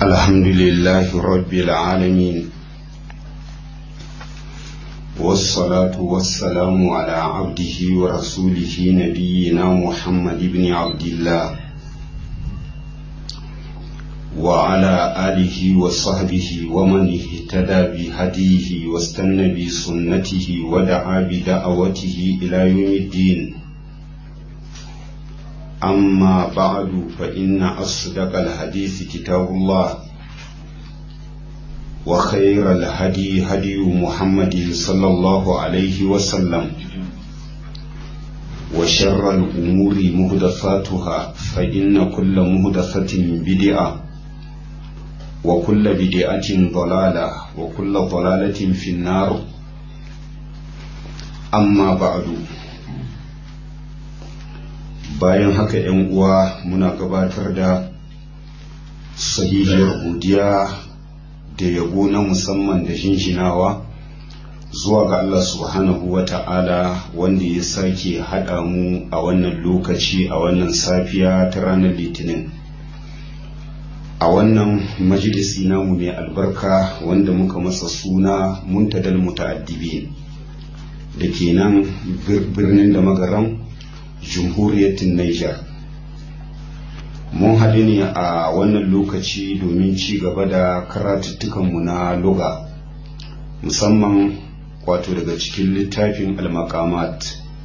الحمد لله رب العالمين، والصلاة والسلام على عبده ورسوله نبينا محمد بن عبد الله وعلى آله وصحبه ومن اهتدى بهديه واستنى بسنته ودعا بدعوته إلى يوم الدين. أما بعد فإن أصدق الحديث كتاب الله، وخير الهدي هدي محمد صلى الله عليه وسلم، وشر الأمور محدثاتها فإن كل محدثة بدعة، وكل بدعة ضلالة، وكل ضلالة في النار. أما بعد، bayan haka ‘yan uwa muna gabatar da sahihiyar godiya da yabo na musamman da jinjinawa zuwa ga Allah subhanahu wa ta'ala, wanda ya sake haɗa mu a wannan lokaci a wannan safiya ta ranar litinin a wannan majalisi namu mai albarka wanda muka masa suna muntadal muta'addibin da ke nan birnin da magaran Jamhuriyatin Niger. Mun haɗu ne a wannan lokaci domin ci gaba da karatuttukanmu na lugha, musamman wato daga cikin littafin al-maqamat,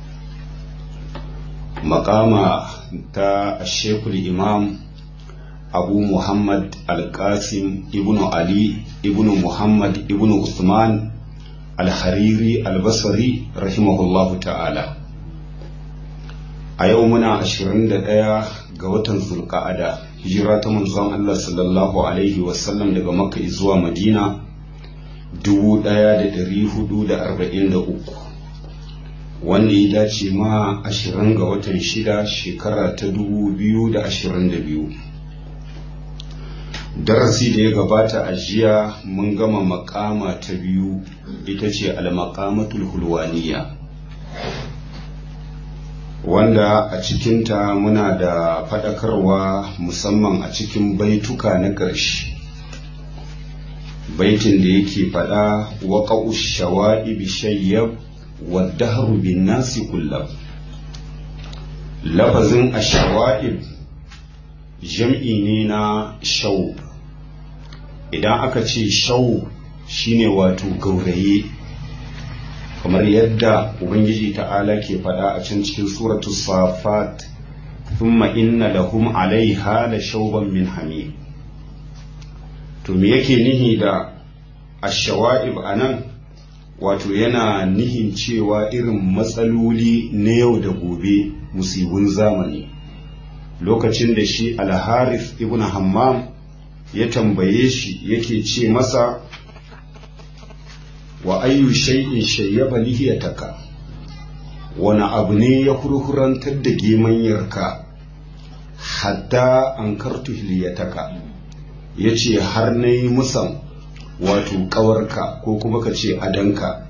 maqama ta Sheikhul Imam Abu Muhammad Al-Qasim ibn Ali ibn Muhammad ibn Uthman Al-Hariri Al-Basri rahimahullahu ta'ala. A yau muna 21 ga watan Zulqa'ada, hijira ta manzon Allah sallallahu alaihi wasallam daga Makka zuwa Madina 1443, wanda ya dace ma 20 ga watan 6 shekara ta 2022. Darasi da ya gabata a jiya mun gama makama ta biyu, ita ce al-maqamatul hulwaniya, wanda a cikinta muna da faɗakarwa musamman a cikin baituka na ƙarshe. Baitin da yake faɗa waƙa'u shawa'ibi shayyab wa dahru bin nasi kullab. Lafazin ashawa'ib jam'i ne na shaub. Idan aka ce shaub shine wato gauraye, kamar yadda Ubangiji ta'ala ke faɗa a can cikin suratu Safat, thumma inna lahum alaiha la shauban min hamim. To me yake nihi da ashawa'ib anan? Wato yana nihin cewa irin matsaloli na yau da gobe, musibin zamani. Lokacin da shi Al-Harith ibn Hammam ya tambaye shi, yake ce masa, wa ayyu shay'in shayyaba lihiyataka, wani abu ne ya hurhurantar da gemanyarka hatta ankartu hiliyataka, yace har nayi musan wato kawarka ko kuma ka ce adanka.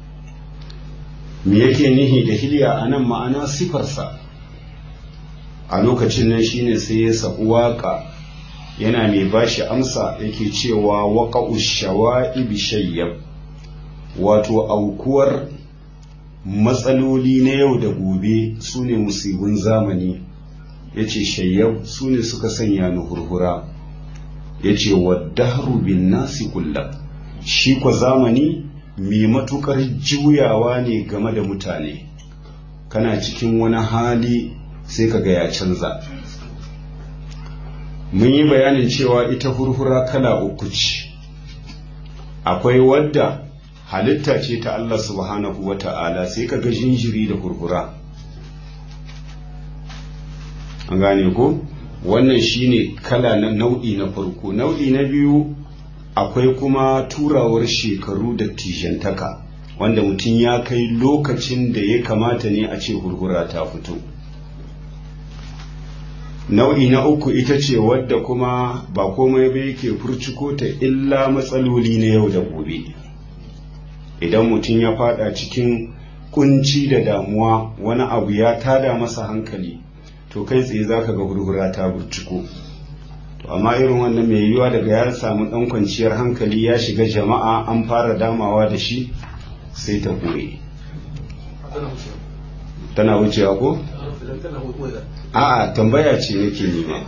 Me yake nihi da hiliya anan? Ma'ana sifarsa. A lokacin nan shine sai ya sabu waka yana mai bashi amsa, yake cewa waqa'u shawa'ibi shayyab, wato aukuwar matsaloli na yau da gobe su ne musibin zamani. Ya ce shayyab su ne suka sanya ni hurhura. Ya ce waddahru bin nasi kullum, shi kwa zamani mai matukar juyawa ne game da mutane. Kana cikin wani hali sai ka ga ya canza. Mun yi bayanin cewa ita hurhura kala uku ce. Akwai wadda halitta ce ta Allah subhanahu wa ta'ala, sai ka ga jinjiri da kurkura. An gane ko? Wannan shine kala na nau'i na farko. Nau'i na biyu, akwai kuma turawar shekaru da tijantaka, wanda mutum ya kai lokacin da ya kamata ne a ce kurkura ta fito. Nau'i na uku ita ce wadda kuma ba komai ba yake furciko ta illa matsaloli na yau da gobe. Idan mutum ya fada cikin kunci da damuwa, wani abu ya tada masa hankali, to kai tsaye za ka ga hurhura ta burciko. amma irin wannan mai yiwuwa daga ya samu dan kwanciyar hankali ya shiga jama'a an fara damawa da shi sai ta koye tana wucewa ko? a'a tambaya ce nake nema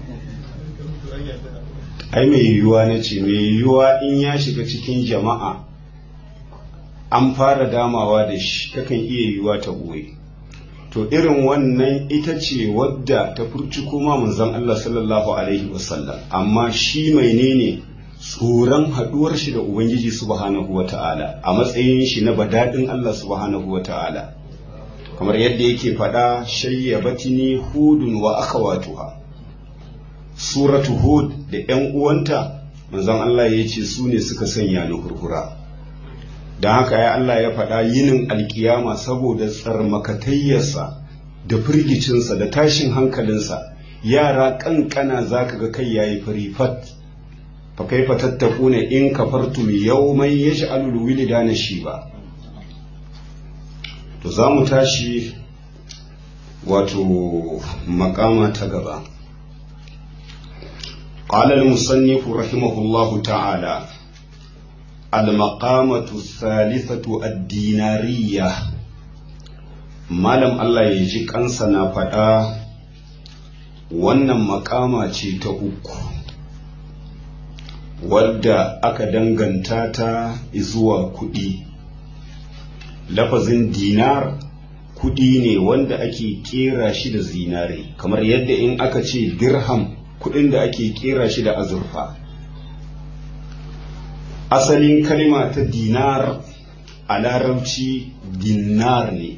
ai mai yiwuwa na ce mai yiwuwa in ya shiga cikin jama'a an fara damawa da shi takan iya yiwuwa ta koye to irin wannan ita ce wadda ta furci kuma manzon Allah sallallahu alaihi wasallam amma shi mai ne tsoron haduwar shi da ubangiji subhanahu wata'ala a matsayin shi na badadin Allah subhanahu wata'ala kamar yadda yake faɗa shayyabatini hudun wa akhawatuha suratu hud da ƴan uwanta manzon Allah ya ce su ne suka sanya ni hurhura don haka ya Allah ya faɗa yinin alkiyama saboda tsarmakatayyarsa da firgicinsa da tashin hankalinsa yara ƙanƙana za ka ga kai yayi farifat fa kaifa tattakuna in kafartum yawman yaj'alul wilidana shiba to za mu tashi wato makama ta gaba qala al-musannif rahimahullahu ta'ala المقامة الثالثة الدينارية malam Allah ya ji kansa na faɗa wannan makama ce ta uku wadda aka danganta ta zuwa kuɗi lafazin dinar kuɗi ne wanda ake kera shi da zinare kamar yadda in aka ce dirham kuɗin da ake kera shi da azurfa asalin kalma ta dinar a larabci dinar ne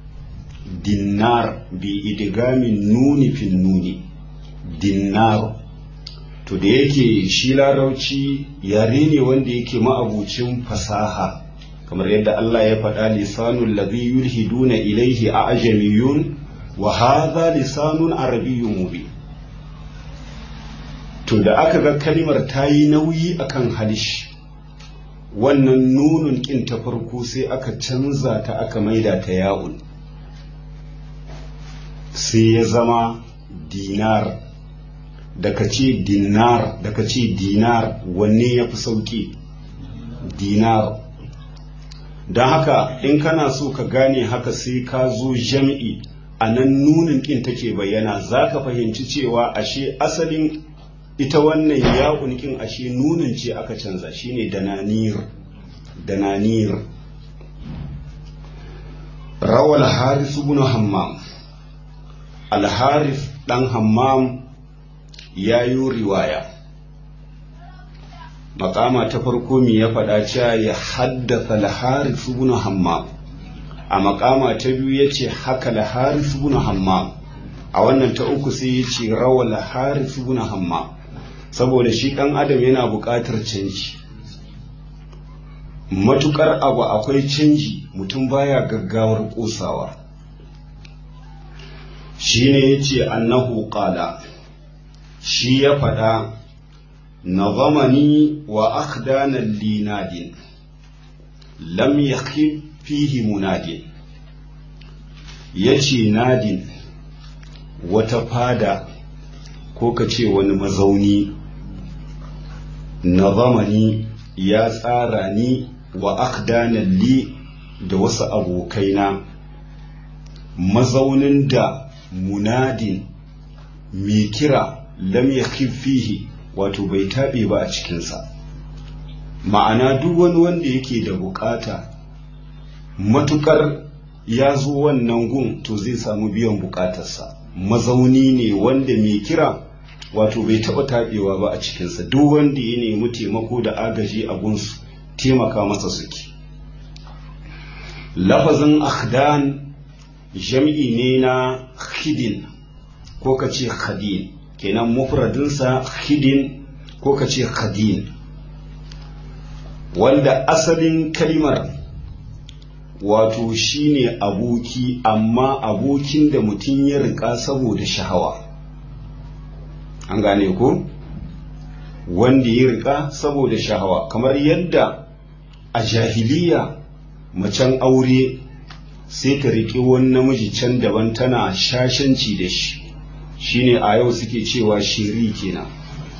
dinar bi idigamin nuni fin nuni dinar to da yake shi larabci yare ne wanda yake ma'abucin fasaha kamar yadda Allah ya faɗa lisanul ladhi yulhiduna ilaihi a'jamiyun wa hadha lisanun arabiyyun mubin to da aka ga kalmar ta yi nauyi akan halish wannan nunun kin ta farko sai aka canza ta aka maida ta ya'un sai ya zama dinar da ka ce dinar da ka ce dinar wanne ya fi sauki dinar don haka in kana so ka gane haka sai ka zo jam'i a nan nunin kin take bayyana za ka fahimci cewa ashe asalin ita wannan ya'un kin ashe nunin ce aka canza shine dananir rawal haris ibn hammam al-haris dan hammam ya yi riwaya makama ta farko mi ya faɗa cewa ya haddasa al-haris ibn hammam a makama ta biyu ya ce haka al-haris ibn hammam a wannan ta uku sai ya ce rawal haris ibn hammam saboda shi ɗan adam yana buƙatar canji matukar abu akwai canji mutum baya gaggawar ƙosawa shi ne ya ce annahu ƙala shi ya faɗa nazamani wa akhdana linadin lam yakhib fihi munadin yace nadin wata fada ko ka ce wani mazauni nazamani ya tsara ni wa akhdana li da wasu abokaina mazaunin da munadin mai kira lam yakhib fihi wato bai taɓe ba a cikinsa ma'ana duk wani wanda yake da bukata matukar ya zo wannan gun to zai samu biyan bukatarsa mazauni ne wanda mai kira wato bai taɓa taɓewa ba a cikinsa duk wanda ya nemi taimako da agaji a gunsu taimaka masa suke lafazin akhdan jam'i ne na khidin ko ka ce khadin kenan mufradinsa khidin ko ka ce khadin wanda asalin kalimar wato shine aboki amma abokin da mutum ya rika saboda shahawa an gane ko wanda ya rika saboda shahawa kamar yadda a jahiliya macen aure sai ta riƙe wani namiji can daban tana shashanci da shi shine a yau suke cewa shiri kenan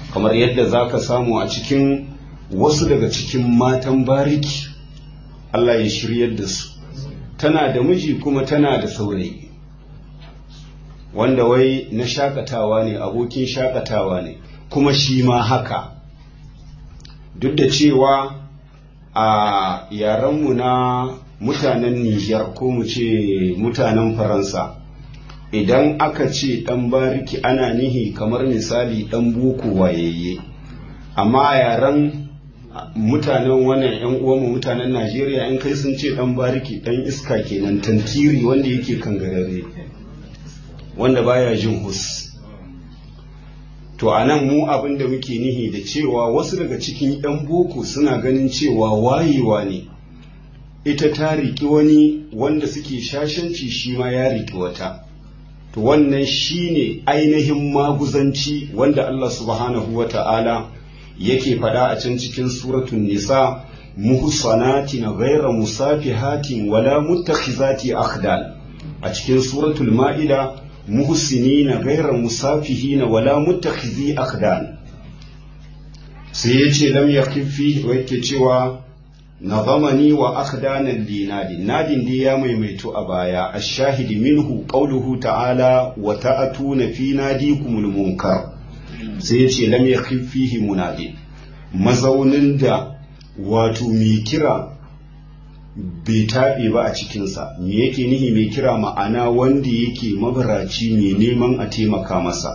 kamar yadda za ka samu a cikin wasu daga cikin matan bariki Allah ya shiryar da su, tana da miji kuma tana da saurayi wanda wai na shakatawa ne, abokin shakatawa ne, kuma shi ma haka. Duk da cewa a yarenmu na mutanen Nijar ko mu ce mutanen Faransa, idan aka ce ɗan bariki ana nihi kamar misali ɗan boko wayayye, amma a yaren mutanen wannan yan uwanmu mutanen Najeriya in kai sun ce ɗan bariki ɗan iska kenan, tantiri wanda yake kangarare, wanda baya jin hus. To a nan mu abin da muke nihi da cewa wasu daga cikin 'yan boko suna ganin cewa wayewa ne, ita ta riƙi wani wanda suke shashanci shi ma ya riƙi wata. To wannan shi ne ainihin maguzanci wanda Allah subhanahu wa ta'ala yake faɗa a can cikin suratun nisa, muhsanatin ghayra musafihatin wala muttakhizati akhdal. A cikin suratul ma'ida muhsinina ghayra musafihina wala muttakhizi akhdan. Sai yace lam yakifi wake cewa nazamani wa akhdanan linadin, nadin dai ya maimaito a baya. Ash-shahidi minhu qawluhu ta'ala wa ta'atuna fi nadikumul munkar. Sai yace lam yakifihi munadi, mazaunin da wato mai kira bai taɓe ba a cikinsa. Me yake nihi mai kira? Ma'ana wanda yake mabaraci mai neman a taimaka masa.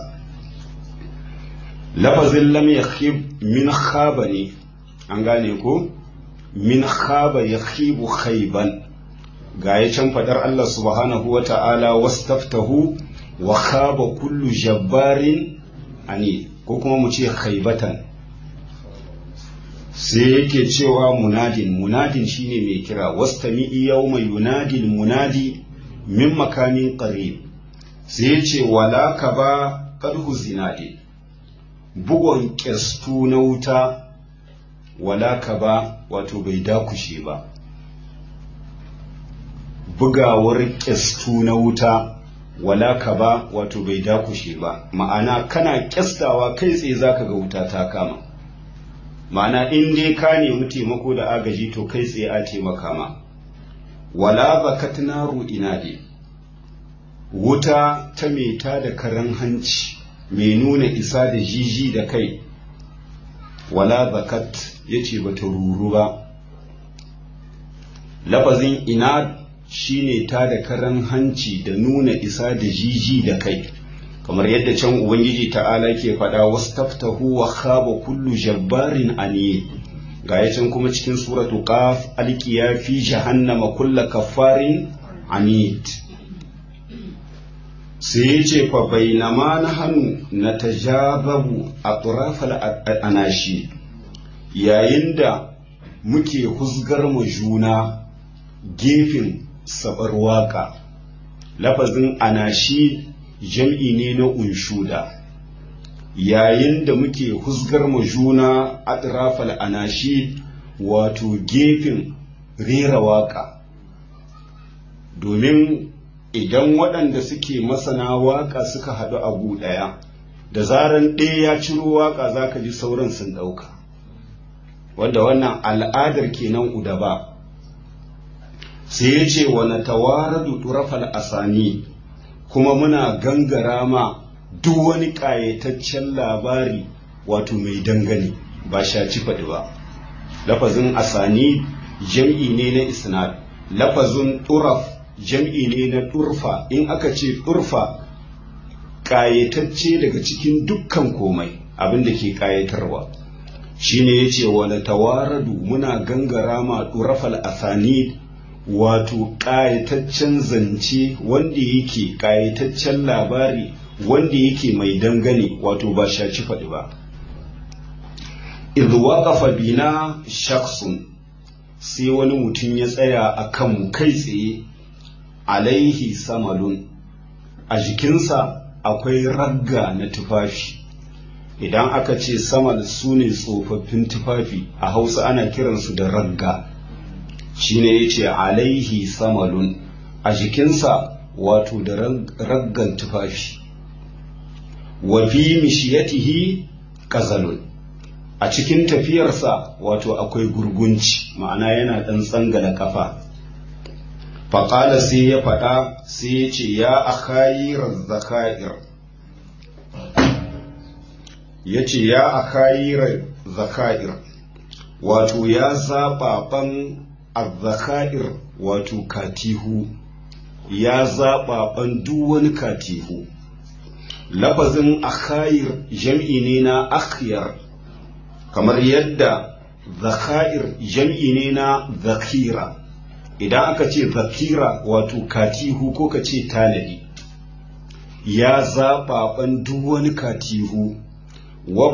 Lafazin lam yakhib min khaba ne, an gane ko? Min khaba yakhibu khayban. Ga ya can fadar Allah subhanahu wa ta'ala wastaftahu wa khaba kullu jabbarin ani, ko kuma mu ce khaybatan. Sai yake cewa munadin shine mai kira, wastami'i yawma yunadil munadi min makamin qarib. Sai yace wala ka ba qadhu zinadi, bugon kestu na wuta, wala ka ba wato bai dakushe ba, bugawar kestu na wuta wala ka ba wato bai dakushe ba. Ma'ana kana kestawa kai tsaye zaka ga wuta ta kama. Ma'ana in dai ka nemi taimako da agaji to kai tsaye a taimaka ma. Wala bakat naru inadi, wuta ta meta da karan hanci mai nuna isa da jiji da kai. Wala bakat yace bata ruru ba. Lafazin inad shine ta da karan hanci da nuna isa da jiji da kai, kamar yadda can ubangiji ta'ala ke faɗa wastaftahu wa khaba kullu jabbarin aniyid. Ga ya can kuma cikin suratu qaf alqiya fi jahannama kullu kaffarin anid. Sai yace fa bainama nahnu natajababu atrafal anashi, yayin da muke husgar mu juna gefen sabar waka. Lafazin anashi jam'i ne na unshuda. Yayin da muke husgar mu juna atrafal anashi, wato gefen rera waka. Domin idan waɗanda suke masana waka suka haɗu a gu ɗaya, da zaran ɗaya ya ciro waka za ka ji sauran sun ɗauka, wanda wannan al'adar kenan udaba. Sai ya ce wa natawaradu turafal asani, kuma muna gangara ma duk wani ƙayataccen labari wato mai dangane, ba shaci faɗi ba. Lafazin asani jam'i ne na isnad, lafazin turaf jam'i ne na turfa. In aka ce turfa, ƙayatacce daga cikin dukkan komai abin da ke ƙayatarwa. Shine yace wa natawaradu, muna gangara ma turafal asani, wato ƙayataccen zance wanda yake ƙayataccen labari wanda yake mai dangane, wato ba shaci faɗi ba. Idh waqafa bina shakhsun, sai wani mutum ya tsaya a kanmu kai tsaye. Alaihi samalun, a jikinsa akwai ragga na tufafi. Idan aka ce samal su ne tsofaffin tufafi, a Hausa ana kiransu da ragga. Shine yace alaihi samalun, a jikinsa wato da raggan tufafi. Wa fi mishiyatihi ƙazalun, a cikin tafiyarsa wato akwai gurgunci, ma'ana yana ɗan tsangala kafa. faƙala sai ya faɗa sai ya ce ya akhayirar zaka'ir, ya ce ya akhayirar zaka'ir, wato ya zaɓaɓan azzaka'ir wato katihu, ya zaɓaɓan duk wani katihu. Lafazin akhayir jam'i ne na akhyar, kamar yadda zaka'ir jam'i ne na zakira. Idan aka ce zakira wato katihu ko ka ce tanadi, ya zaɓaɓan duk wani katihu. wa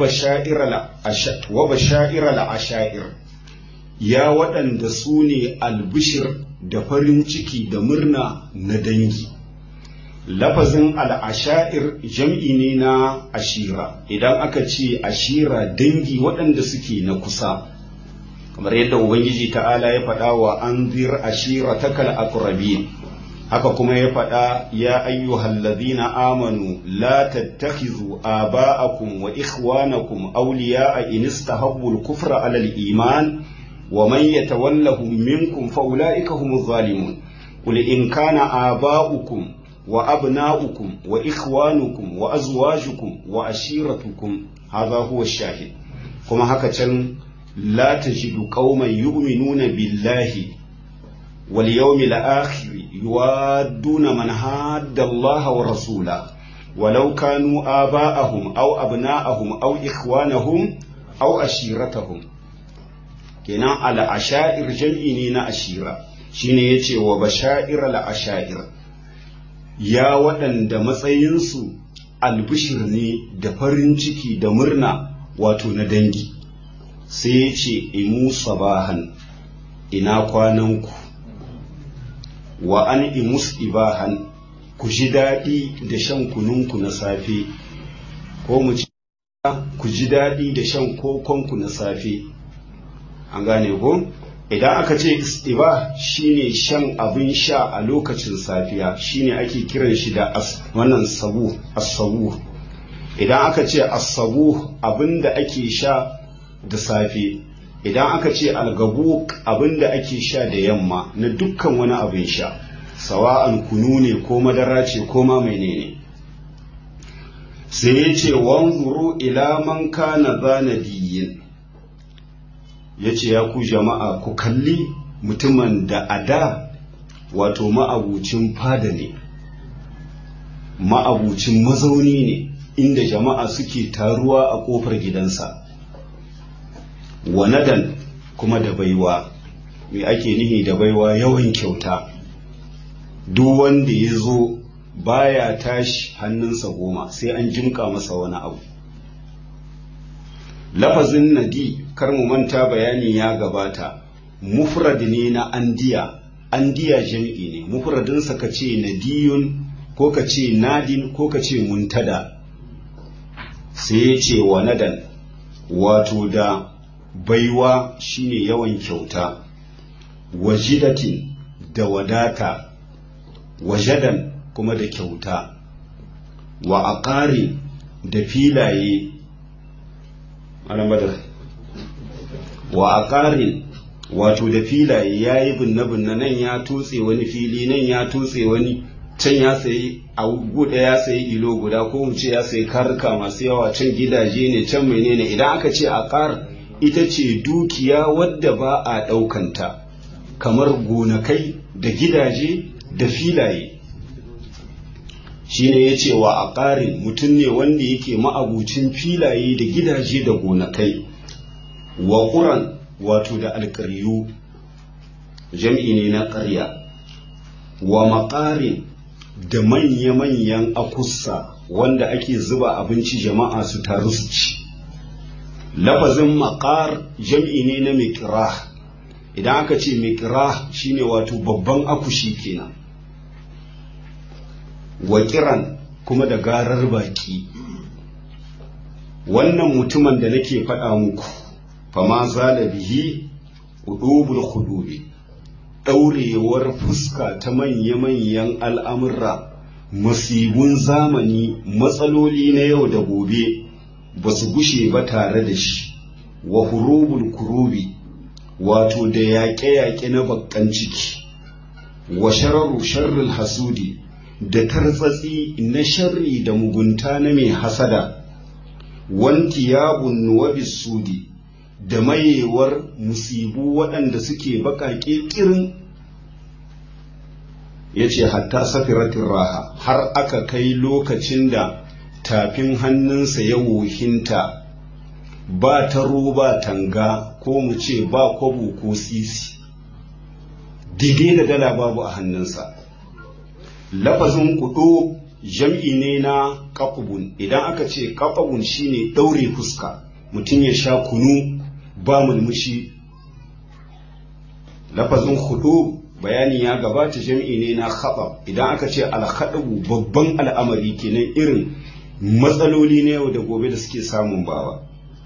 basha'iral ashair, ya waɗanda su ne albishir da farin ciki da murna na dangi. Lafazin al'ashair jam'i ne na ashira, idan aka ce ashira dangi waɗanda suke na kusa, kamar yadda Ubangiji ta'ala ya faɗa wa an zir ashira takal aqrabin, haka kuma ya faɗa ya ayyuhal ladhina amanu la tattakhizu aba'akum wa ikhwanakum awliya'a in istahabbu al-kufra 'ala al-iman wa man yatawallahum minkum fa ulaika humuz zalimun. Qul in kana aba'ukum wa abna'ukum wa ikhwanukum wa azwajukum wa ashiratukum hadha huwa ash-shahid. Kuma haka can la tajidu qauman yu'minuna billahi wal yawmil akhir yuwadduna man hadda Allah wa rasula walau kanu aba'ahum aw abna'ahum aw ikhwanahum aw ashiratahum. Kenan al-ashair jam'i ne na ashira, shine yace wa bashair al-ashair, ya waɗanda matsayinsu albishir ne da farin ciki da murna wato na dangi. Sai ya ce imu sabahan, ina kwananku, wa an imus ibahan, ku ji daɗi da shan kununku na safe, ko mu ci ku ji daɗi da shan kokonku na safe. An gane ko? Idan aka ce istiba shine shan abin sha a lokacin safiya, shine ake kiran shi da wannan sabu, as-sabu. Idan aka ce as-sabu abinda ake sha da safe, idan aka ce al-gabu abinda ake sha da yamma na dukkan wani abin sha, sawa'an kunu ne ko madara ce ko ma menene. Sai ya ce wanzuru ila man kana zanadiyin, ya ce ya ku jama'a ku kalli mutumin da a da wato ma'abucin fada ne, ma'abucin mazauni ne inda jama'a suke taruwa a ƙofar gidansa. Wanadan kuma da baiwa, me ake nihi da baiwa? Yawan kyauta. Duk wanda ya zo baya tashi hannunsa goma, sai an jimka masa wani abu. Lafazin nadi, kar mu manta bayani ya gabata, mufrad ne na andiya, andiya jam'i ne, mufradinsa ka ce nadiyun ko ka ce nadin ko ka ce muntada. Sai ya ce wa nadan, wato da baiwa shine yawan kyauta, wajidatin da wadata, wajadan kuma da kyauta, wa aqarin da filaye, wa aqarin wato da filaye, yayi binne-binne, nan ya tutse wani fili, nan ya tutse wani, can ya sayi a guda ya sayi ilo guda, ko mu ce ya sayi karka masu yawa, can gidaje ne, can menene. Idan aka ce aqar ita ce dukiya wadda ba a ɗaukanta, kamar gonakai da gidaje da filaye. Shi ne ya ce wa aqarin, mutum ne wanda yake ma'abucin filaye da gidaje da gonakai. Wa ƙuran wato da alƙaryu, jam'i ne na ƙarya. Wa maƙarin da manya-manyan akussa wanda ake zuba abinci jama'a su taru su ci. Lafazin maƙar jam'i ne na miƙrah. Idan aka ce miƙrah shine wato babban akushi kenan. Wa kiran kuma da garar baki. Wannan mutumin da nake faɗa muku, fama zala bihi udubul khudubi, ɗaurewar fuska ta manya-manyan al'amurra, masibun zamani, matsaloli na yau da gobe, ba su gushe ba tare da shi, wa hurubul kurubi wato da yaƙe-yaƙe na baƙan ciki, wa shararu sharrul hasudi da tartsatsi na sharri da mugunta na mai hasada, wanti yabun nuwabis sudi da mayewar musibu waɗanda suke baƙaƙe ƙirin. Ya ce hatta safiratin raha, har aka kai lokacin da tafin hannunsa ya wohinta, ba taro ba tanga, ko mu ce ba kwabo ko sisi, dige da dala babu a hannunsa. Lafazin kuɗo jam'i ne na ƙafubun. Idan aka ce ƙafubun shine ɗaure fuska, mutum ya sha kunu ba mulmushi. Lafazin kuɗo bayani ya gabata jam'i ne na khaɓab. Idan aka ce alhaɗabu babban al'amari kenan, irin matsaloli na yau da gobe da suke samun bawa.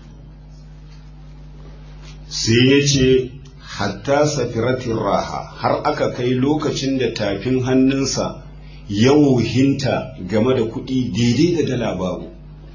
Sai ya ce hatta safiratin raha, har aka kai lokacin da tafin hannunsa ya wohinta game da kuɗi daidai da dala babu.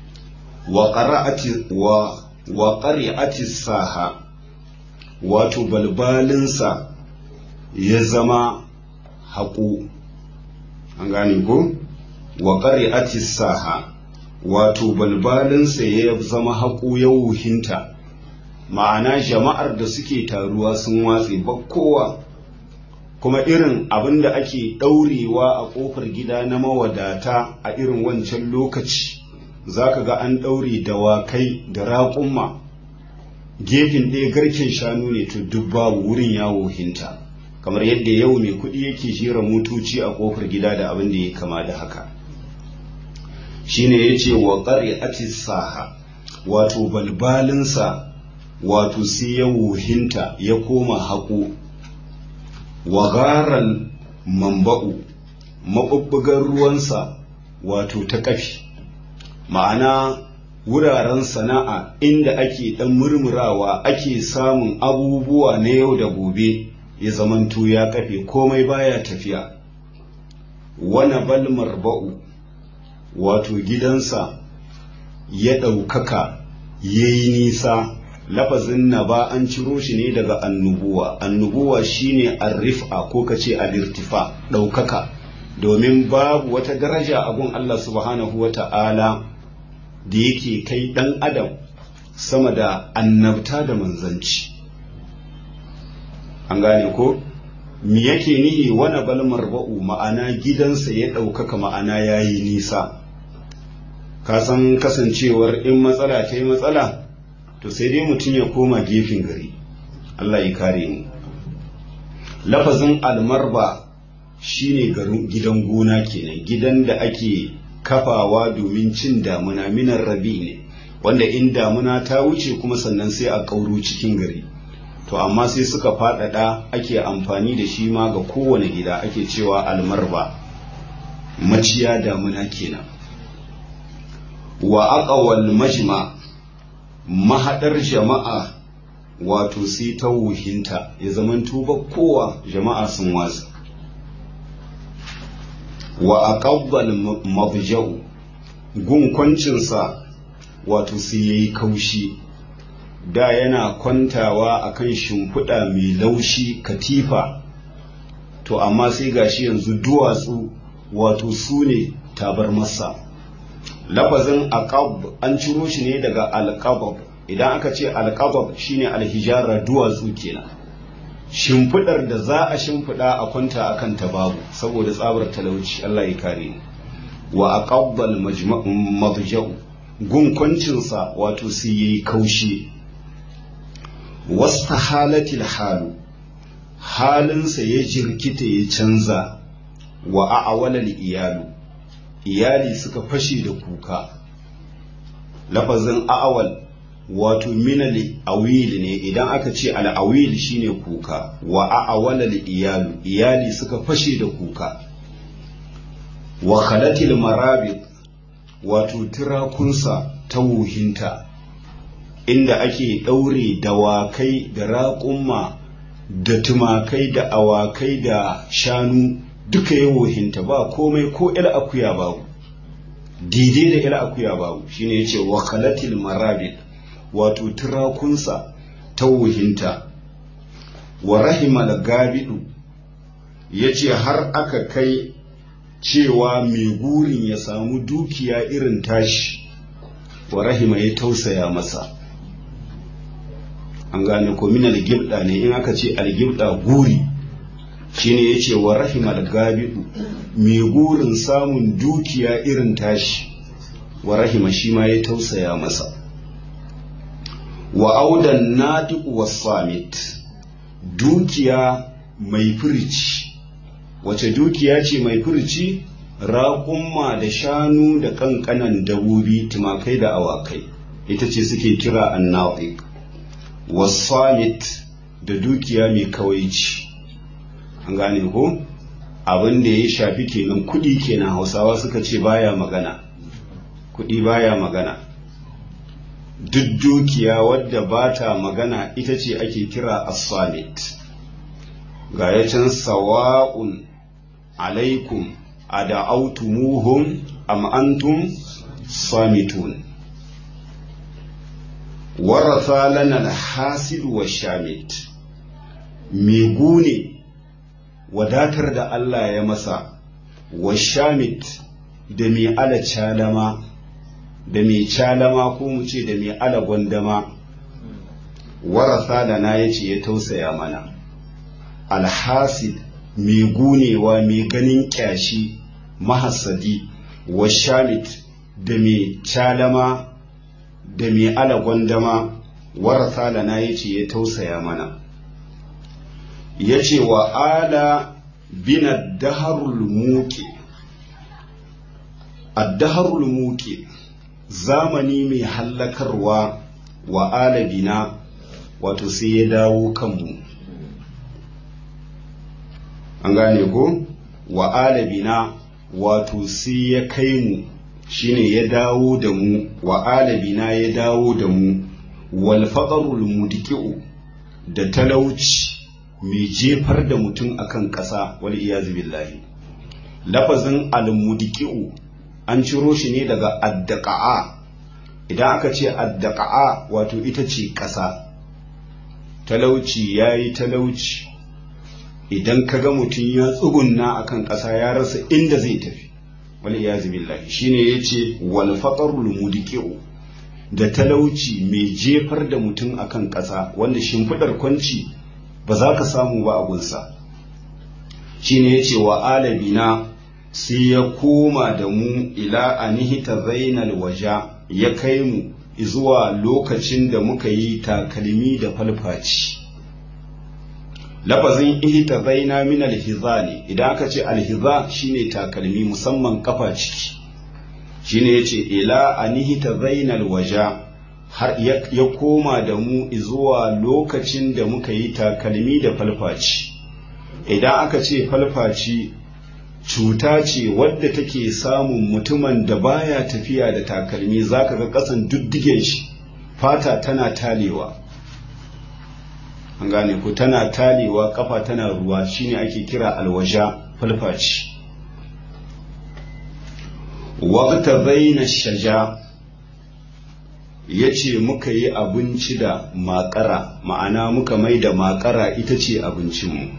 Wa ƙari'ati saha, wato balbalinsa ya zama haƙo. An gane ko? Wa ƙari'ati saha, wato balbalinsa ya zama haƙo ya wohinta, ma'ana jama'ar da suke taruwa sun watse ba kowa. Kuma irin abin da ake ɗaurewa a ƙofar gida na mawadata a irin wancan lokaci, za ka ga an ɗaure dawakai da raƙumma, gefen ɗaya garken shanu ne, to duk babu, wurin yawo hinta, kamar yadda yau mai kuɗi yake jera motoci a ƙofar gida da abin da ya kama da haka. Shine ya ce wa ƙari saha, wato balbalinsa wato sai ya wohinta ya koma haƙo. Wa garan mamba'u, maɓuɓɓugar ruwansa wato ta ƙafi, ma'ana wuraren sana'a inda ake ɗan murmurawa ake samun abubuwa na yau da gobe ya zamanto ya ƙafe, komai baya tafiya. Wana bal marba'u, wato gidansa ya ɗaukaka ya yi nisa. Lafazin na ba an ciro shi ne daga annubuwa. Annubuwa shine arrifa ko kace alirtifa, ɗaukaka, domin babu wata daraja a gun Allah subhanahu wa ta'ala da yake kai ɗan adam sama da annabta da manzanci. An gane ko? Me yake nihi wani balmar ba'u, ma'ana gidansa ya ɗaukaka, ma'ana ya yi nisa. Ka san kasancewar in matsala ta yi matsala, to sai dai mutum ya koma gefen gari. Allah ya kare mu. Lafazin almarba shine gidan gona kenan, gidan da ake kafawa domin cin damuna, minar rabi ne, wanda in damuna ta wuce kuma sannan sai a kauro cikin gari. To amma sai suka faɗaɗa ake amfani da shi ma ga kowane gida, ake cewa almarba, maciya damuna kenan. Wa aqwal majma, mahaɗar jama'a wato sai ta wuhinta, ya zamanto ba kowa, jama'a sun watsa. Wa aqabbal mabja'u, gun kwancinsa wato sai yayi kaushi. Da yana kwantawa akan shimfiɗa mai laushi, katifa, to amma sai gashi yanzu duwatsu wato su ne tabar masa. Lafazin aqab an ciro shi ne daga alqabab. Idan aka ce alqabab shine alhijara, duwatsu kenan. Shimfidar da za a shimfida a kwanta akan ta babu, saboda tsabar talauci. Allah ya kare ni. Wa aqabbal madja'u, gun kwancinsa wato sai yayi kaushi. Wastahalatil halu, halinsa ya jirkita ya canza. Wa a'walal iyalu, iyali suka fashe da kuka. Lafazin a'awal wato minal awil ne, idan aka ce al'awil shine kuka. Wa a'awalal iyalu, iyali suka fashe da kuka. Wa khalatil marabit, wato tirakunsa ta wuhinta, inda ake ɗaure dawakai da raƙumma da tumakai da awakai da shanu duka ya wuhinta, ba komai ko ‘yar akuya babu. daidai da ila akuya babu shine yace wa khalatil marabid wato turakunsa ta wuhinta wa rahimal gabidu yace har aka kai cewa mai gurin ya samu dukiya irin tashi wa rahima ya tausaya masa. An gane ko min algibda ne, in aka ce algibda guri shine yace wa rahimal gabidu mai gurin samun dukiya irin tashi wa rahima shi ma ya tausaya masa. Wa audan nadiq was-samit dukiya mai furici. Wace dukiya ce mai furici? Raƙumma da shanu da ƙanƙanan dabobi, tumakai da awakai, ita ce suke kira annaqiq. Was-samit da dukiya mai kawaici. An gane ko abin da ya shafi kenan kuɗi kenan, Hausawa suka ce baya magana, kuɗi baya magana. Duk dukiya wadda ba ta magana ita ce ake kira as-samit. Ga ya can sawa'un alaikum ada'autumuhum am antum samitun. Waratha lana al-hasid wa shamit. Me gune wadatar da Allah ya masa, wa shamit da me ala calama, da me calama ko mu ce da me ala gwandama. Waratha lana yace ya tausaya mana. Alhasid mai gunewa mai ganin kyashi mahassadi, wa shamit da mai calama da mai alagwandama. Warasa lana yace ya tausaya mana. Yace wa ala bina daharul muqi. Ad-daharul muqi zamani mai hallakarwa, wa ala bina wato sai ya dawo kanmu. An gane ko wa alabina wato sai ya kai mu, shine ya dawo da mu. Wa alabina ya dawo da mu. Wal faqarul mudiqiu da talauci mai jefar da mutum akan ƙasa, wal iyazu billahi. Lafazin al mudiqiu an ciro shi ne daga addaqa'a. Idan aka ce addaqa'a wato ita ce ƙasa. Talauci yayi talauci, idan ka ga mutum ya tsugunna akan ƙasa ya rasa inda zai tafi, wal iyazu billahi. Shine yace wal faqarul mudiqiu da talauci mai jefar da mutum akan ƙasa, wanda shimfidar kwanci ba za ka samu ba a gunsa. Shine yace wa alabina sai ya koma da mu ila anihita zainal waja, ya kai mu zuwa lokacin da muka yi takalmi da falfaci. Lafazin ihta zaina min alhiza ne, idan aka ce alhiza shine takalmi musamman kafa ciki. Shine yace ila anihta zainal waja, har ya koma da mu zuwa lokacin da muka yi takalmi da falfaci. Idan aka ce falfaci cuta ce wadda take samun mutumin da baya tafiya da takalmi, zaka ga kasan duddigen shi fata tana talewa. An gane ku, tana talewa, kafa tana ruwa, shine ake kira alwaja, falfaci. Waqta baina shaja yace muka yi abinci da makara, ma'ana muka mai da makara ita ce abincinmu.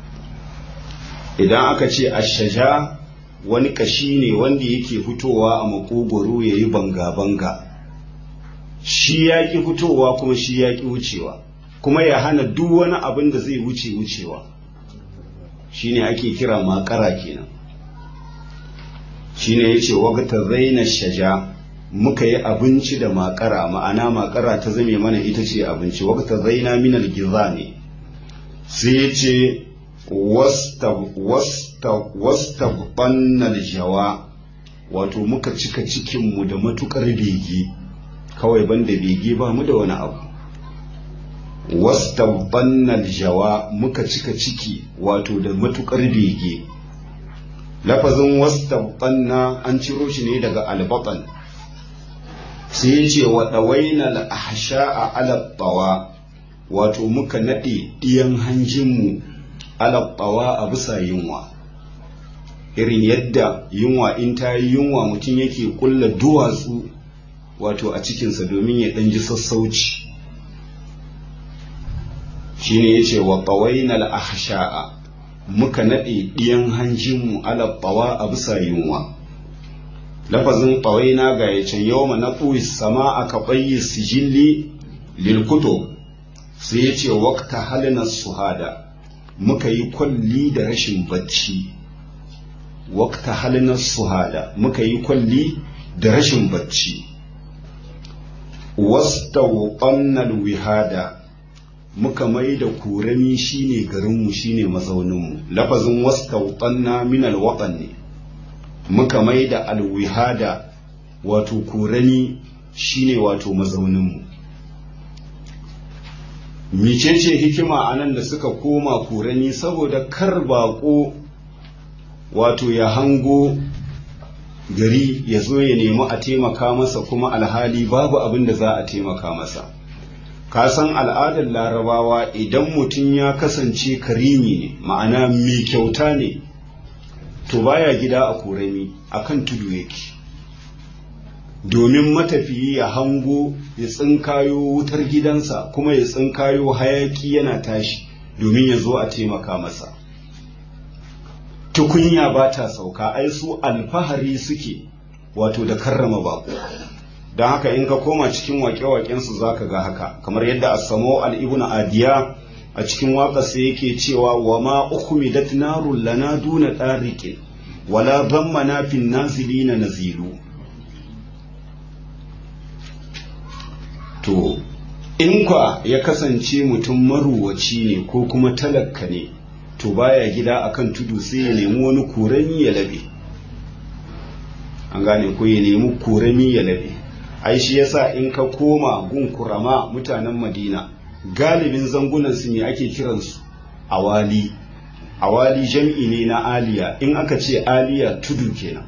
Idan aka ce ashaja wani kashi ne wanda yake fitowa a makogoro yayi banga-banga, shi yaƙi fitowa kuma shi yaƙi wucewa, kuma ya hana duk wani abin da zai wucewa, shine ake kira makara kenan. Shine yace waqta zaina shaja muka yi abinci da makara, ma'ana makara ta zame mana ita ce abinci. Waqta zaina min al-gizani sai yace wastabbanna al-jawa, wato muka cika cikin mu da matukar bege, kawai banda bege ba mu da wani abu. Wastabbanna al-jawa muka cika ciki wato da matukar bege. Lafazin wastabbanna an ciro shi ne daga albatan. Sai yace wa dawaina al-ahsha'a ala tawa, wato muka nade diyan hanjinmu ala tawa a bisa yunwa. irin yadda yunwa in ta yi yunwa mutum yake kulla duwatsu wato a cikinsa domin ya ɗan ji sassauci. Shi ne ya ce wa ƙawainal ahsha'a muka naɗe ɗiyan hanjinmu ala ɓawa a bisa yunwa. Lafazin ƙawaina ga ya ce yau ma na sama aka ɓayi sijilli lilkuto, sai ya ce wakta halina suhada muka yi kwalli da rashin bacci. Wakta halina suhada muka yi kwalli da rashin bacci. Wastawqannal wihada muka mai da kurami shine garinmu shine mazauninmu. Lafazin wastawqanna min alwatan ne, muka mai da alwihada wato kurami shine wato mazauninmu. Micece hikima anan da suka koma kurami? Saboda kar baƙo wato ya hango gari ya zo ya nemi a taimaka masa kuma alhali babu abin da za a taimaka masa. Ka san al'adar larabawa idan mutum ya kasance karimi ne, ma'ana mai kyauta ne, to baya gida a kurami, akan tudu yake, domin matafiyi ya hango ya tsinkayo wutar gidansa kuma ya tsinkayo hayaki yana tashi domin ya zo a taimaka masa. Tukunya ba ta sauka, ai su alfahari suke wato da karrama bako. Don haka in ka koma cikin waƙe-waƙensu za ka ga haka, kamar yadda Asamo al-Ibn Adiya a cikin waƙarsa yake cewa wa ma ukhmidat narun lana duna tariqin wala dhammana fin nazilina nazilu. To in kwa ya kasance mutum maruwaci ne ko kuma talakka ne, to baya gida akan tudu sai ya nemi wani kurami ya labe. An gane ko ya nemi kurami ya labe. Ai shi yasa in ka koma gun kurama mutanen Madina, galibin zangunan su ne ake kiransu awali. Awali jam'i ne na aliya, in aka ce aliya tudu kenan,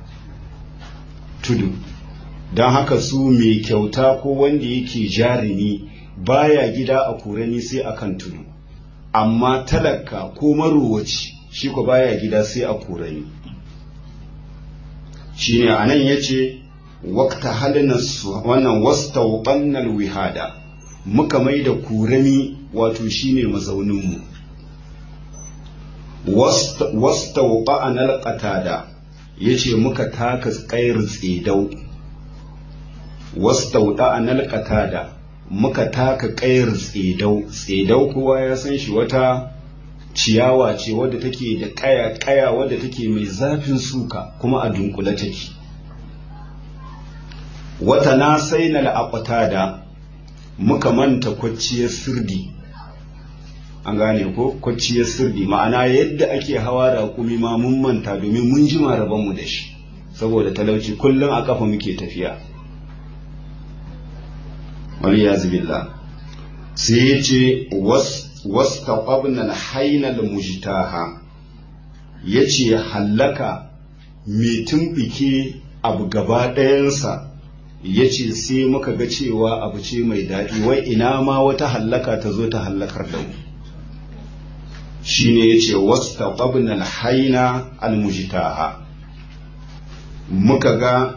tudu. Don haka su mai kyauta ko wanda yake jarumi baya gida a kurami sai akan tudu, amma talaka ko marowaci shi ko baya gida sai a kurami. Shine anan yace waqta halina wannan wastawqannal wihada muka mai da kurami wato shine mazauninmu. Wastawqa'anal qatada yace muka taka tsayar tsedau. Wastawqa'anal qatada muka taka ƙayar tsedau. Tsedau kowa ya san shi, wata ciyawa ce wadda take da ƙaya wadda take mai zafin suka kuma a dunkule take. Wata na sai na la'aƙwatada muka manta kwacciyar sirdi. An gane ko kwacciyar sirdi, ma'ana yadda ake hawa raƙumi ma mun manta domin mun jima rabonmu da shi saboda talauci, kullum a ƙafa muke tafiya. Waliyazu billah. Sai ya ce wastaqabna al-haynal mujtaha, yace hallaka mai tumbike abu gaba ɗayansa, yace sai muka ga cewa abu ce mai daɗi, wai ina ma wata hallaka ta zo ta hallakar da mu. Shine yace wastaqabna al-hayna al-mujtaha, muka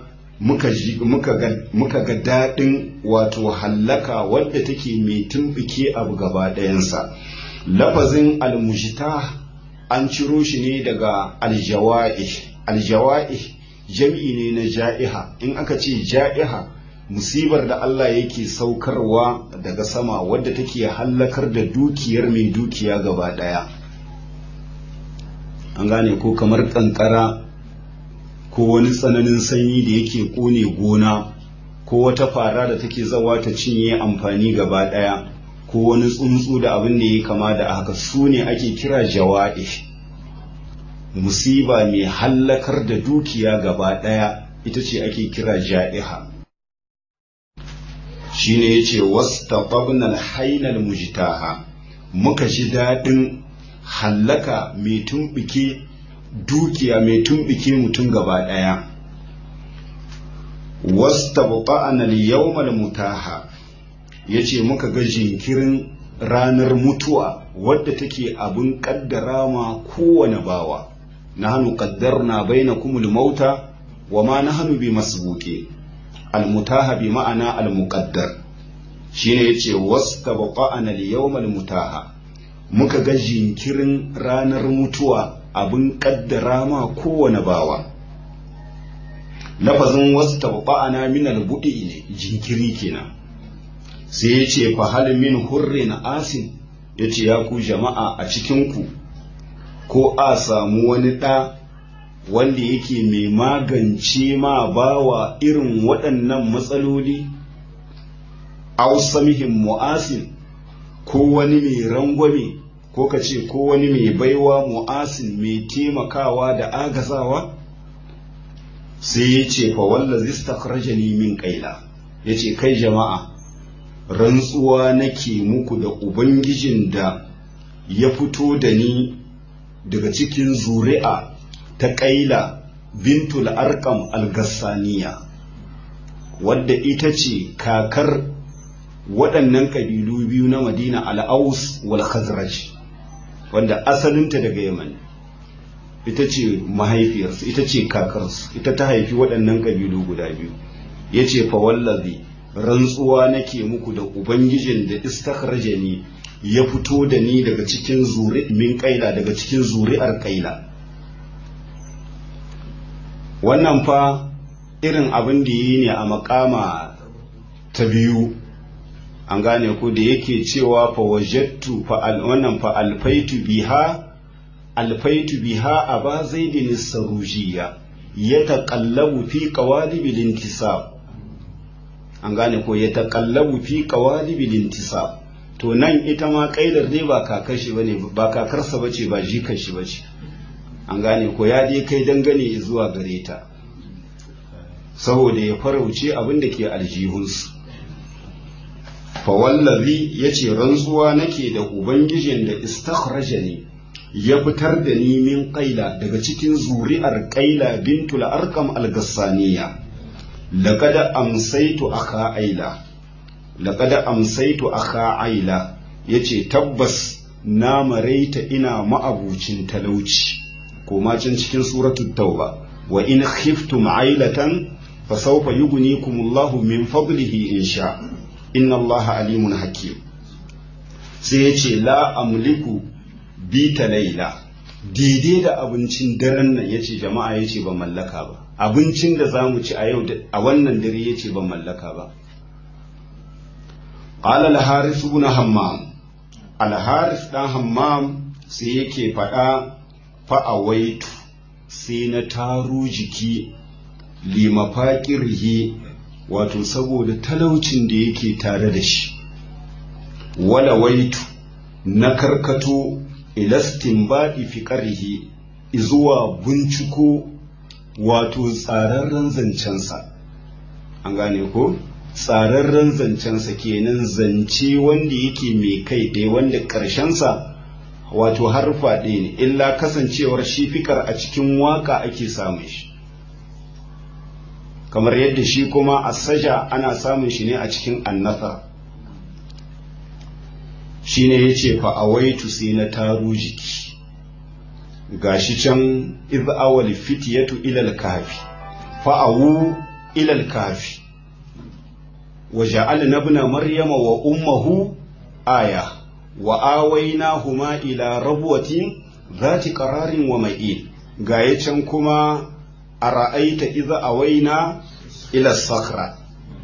ga daɗin wato hallaka wadda take mai tumbike abu gaba ɗayansa. Lafazin almujita an ciro shi ne daga aljawa'ih jam'i ne na ja'iha. In aka ce ja'iha, musibar da Allah yake saukarwa daga sama wadda take hallakar da dukiyar mai dukiya gaba ɗaya. An gane ko kamar kankara ko wani tsananin sanyi da yake kone gona, ko wata fara da take zawa ta cinye amfani gaba ɗaya, ko wani tsuntsu da abin da ya kama da haka, su ne ake kira jawa'i. Musiba mai hallakar da dukiya gaba ɗaya ita ce ake kira ja'iha. Shi ne ya ce wastaqabna al-haynal mujtaha, muka ji daɗin hallaka mai tumbike dukiya, mai tumbike mutum gaba ɗaya. Wastabqa'ana al-yawmal mutaha, yace muka ga jinkirin ranar mutuwa wadda take abin kaddara ma kowane bawa. nahnu qaddarna bainakumul mauta wama nahnu bimasbuqin almutaha bi ma'ana almuqaddar shine yace wastabqa'ana al-yawma almutaha muka ga jinkirin ranar mutuwa abin kaddara ma kowane bawa. Lafazin wastabqa'ana min al-budi ne jinkiri kenan. Sai yace fa hal min hurrin asin, yace ya ku jama'a a cikin ku ko a samu wani ɗa wanda yake mai magance ma bawa irin waɗannan matsaloli, ausamihim mu'asin ko wani mai rangwame ko ka ce ko wani mai baiwa mu'asin mai taimakawa da agazawa. Sai ya ce fa wallazi istakhrajani min qaila, yace kai jama'a rantsuwa nake muku da ubangijin da ya fito da ni daga cikin zuri'a ta Qaila bintul Arqam al-Gassaniya, wadda ita ce kakar waɗannan ƙabilu biyu na Madina, al-Aus wal Khazraj, wanda asalinta daga Yaman. Ita ce mahaifiyarsu, ita ce kakarsu, ita ta haifi waɗannan ƙabilu guda biyu. Yace fa wallazi rantsuwa nake muku da ubangijin da istakhrajani ya fito da ni daga cikin min Qaila, daga cikin zuri'ar Qaila. Wannan fa irin abin da yi ne a makama ta biyu, an gane ku, da yake cewa fa wajattu wannan fa alfaitu biha aba zaidin sarujiya yataqallabu fi qawalibil intisab, an gane ko yataqallabu fi qawalibil intisab. To nan ita ma Qailar dai ba kakar shi bane, ba kakarsa bace, ba jikar shi bace, an gane ko ya dai kai dangane zuwa gare ta saboda ya farauce abin da ke aljihunsu. Fa wallazi yace rantsuwa nake da ubangijin da istakhrajani ya fitar da ni min Qaila, daga cikin zuri'ar Qaila bintul Arqam al-Gassaniya. laqad amsaytu akha aila, yace tabbas na maraita ina ma'abucin talauci. Koma can cikin suratul tauba, wa in khiftum ailatan fasawfa yughnikumullahu min fadlihi insha inna allaha alimun hakim. Sai yace la amliku bita laila, daidai da abincin daren nan, yace jama'a yace ban mallaka ba. Abincin da zamu ci a yau a wannan dare yace ban mallaka ba. Qala al-Haris ibn Hammam, al-Haris dan Hammam sai yake faɗa fa'awaitu, sai na taro jiki limafaƙirhi, wato saboda talaucin da yake tare da shi. Wala waitu, na karkato ilastin baɗi fi ƙarhi izuwa binciko wato tsararren zancensa, an gane ko? Tsararren zancensa kenan, zance wanda yake mai kai ɗaya, wanda ƙarshensa wato harfa ɗaya ne, illa kasancewar shi fikar a cikin waka ake samun shi, kamar yadda shi kuma asaja ana samun shi ne a cikin annasa. Shi ne ya ce fa'awaitu, sai na taro jiki, gashi can iz awal fitiyatu ilal kafi fa'awu ilal kafi wa ja'alna ibna maryama wa ummuhu aya wa awaynahuma ila rabwatin zati qararin wa ma'in. Gaye can kuma ara'aita idza awayna ila sakra.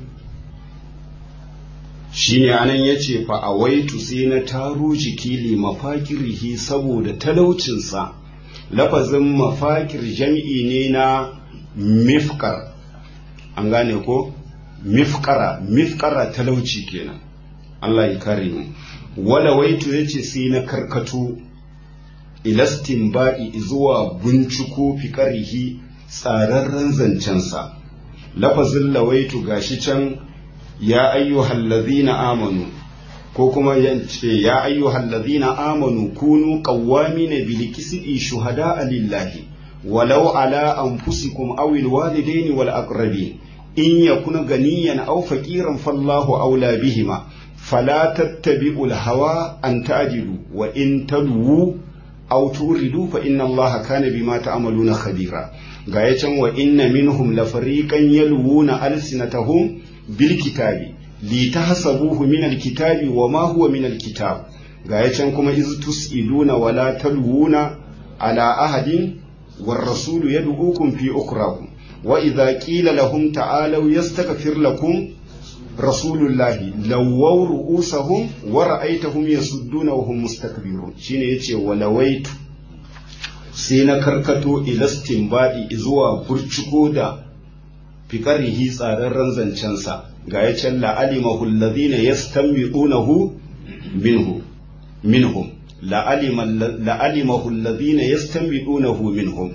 Shine anan yace fa awaitu, sai na taro jiki li mafakirihi saboda talaucinsa. Lafazin mafakir jami'i ne na mifkar, an gane ko? Mifkara talauci kenan, Allah ya kare mu. Wala waitu yace sai na karkato ilastin ba'i zuwa binciko fikarihi tsararren zancensa. Lafazin lawaitu gashi can ya ayyuhal ladhina amanu, ko kuma yace ya ayyuhal ladhina amanu kunu qawwamina bil qisti shuhada'a lillahi walau ala anfusikum aw al walidaini wal aqrabin in yakuna ganiyan aw faqiran fallahu awla bihima fala tattabi'ul hawa an ta'dilu wa in tadwu aw turidu fa inna allaha kana bima ta'maluna khabira ga ya can wa inna minhum la fariqan yalwuna alsinatahum bil kitabi li tahsabuhu min al kitabi wa ma huwa min al kitab ga ya can kuma iz tusiduna wala talwuna ala ahadin war rasulu yad'ukum fi ukrakum wa idha qila lahum ta'alu yastaghfir lakum rasulullahi lawaw ru'usahum wa ra'aytahum yasudduna wa hum mustakbirun shine yace walawaitu sai na karkato ilastin baɗi zuwa burciko da fikarihi tsararren zancensa ga ya can la'alimahu alladhina yastanbiqunahu minhum la'alimahu alladhina yastanbiqunahu minhum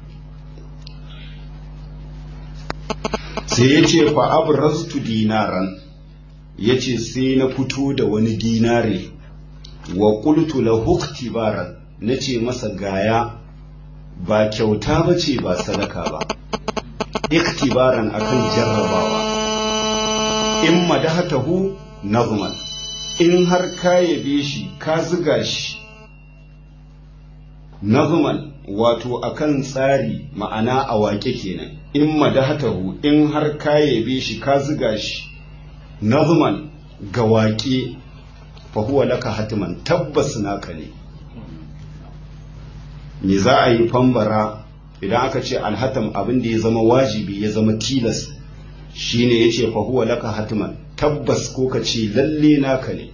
sai yace fa abraztu dinaran yace sai na fito da wani dinare wa qultu lahu iktibaran nace masa gaya ba kyauta ba ce ba sadaka ba iktibaran akan jarrabawa in madahatahu nazman in har ka yabe shi ka ziga shi nazman wato akan tsari ma'ana a wake kenan in madahatahu in har ka yabe shi ka ziga shi nazman ga wake fa huwa laka hatiman tabbas naka ne me za a yi fambara idan aka ce alhatam abin da ya zama wajibi ya zama tilas shine yace fa huwa laka hatiman tabbas ko ka ce lalle naka ne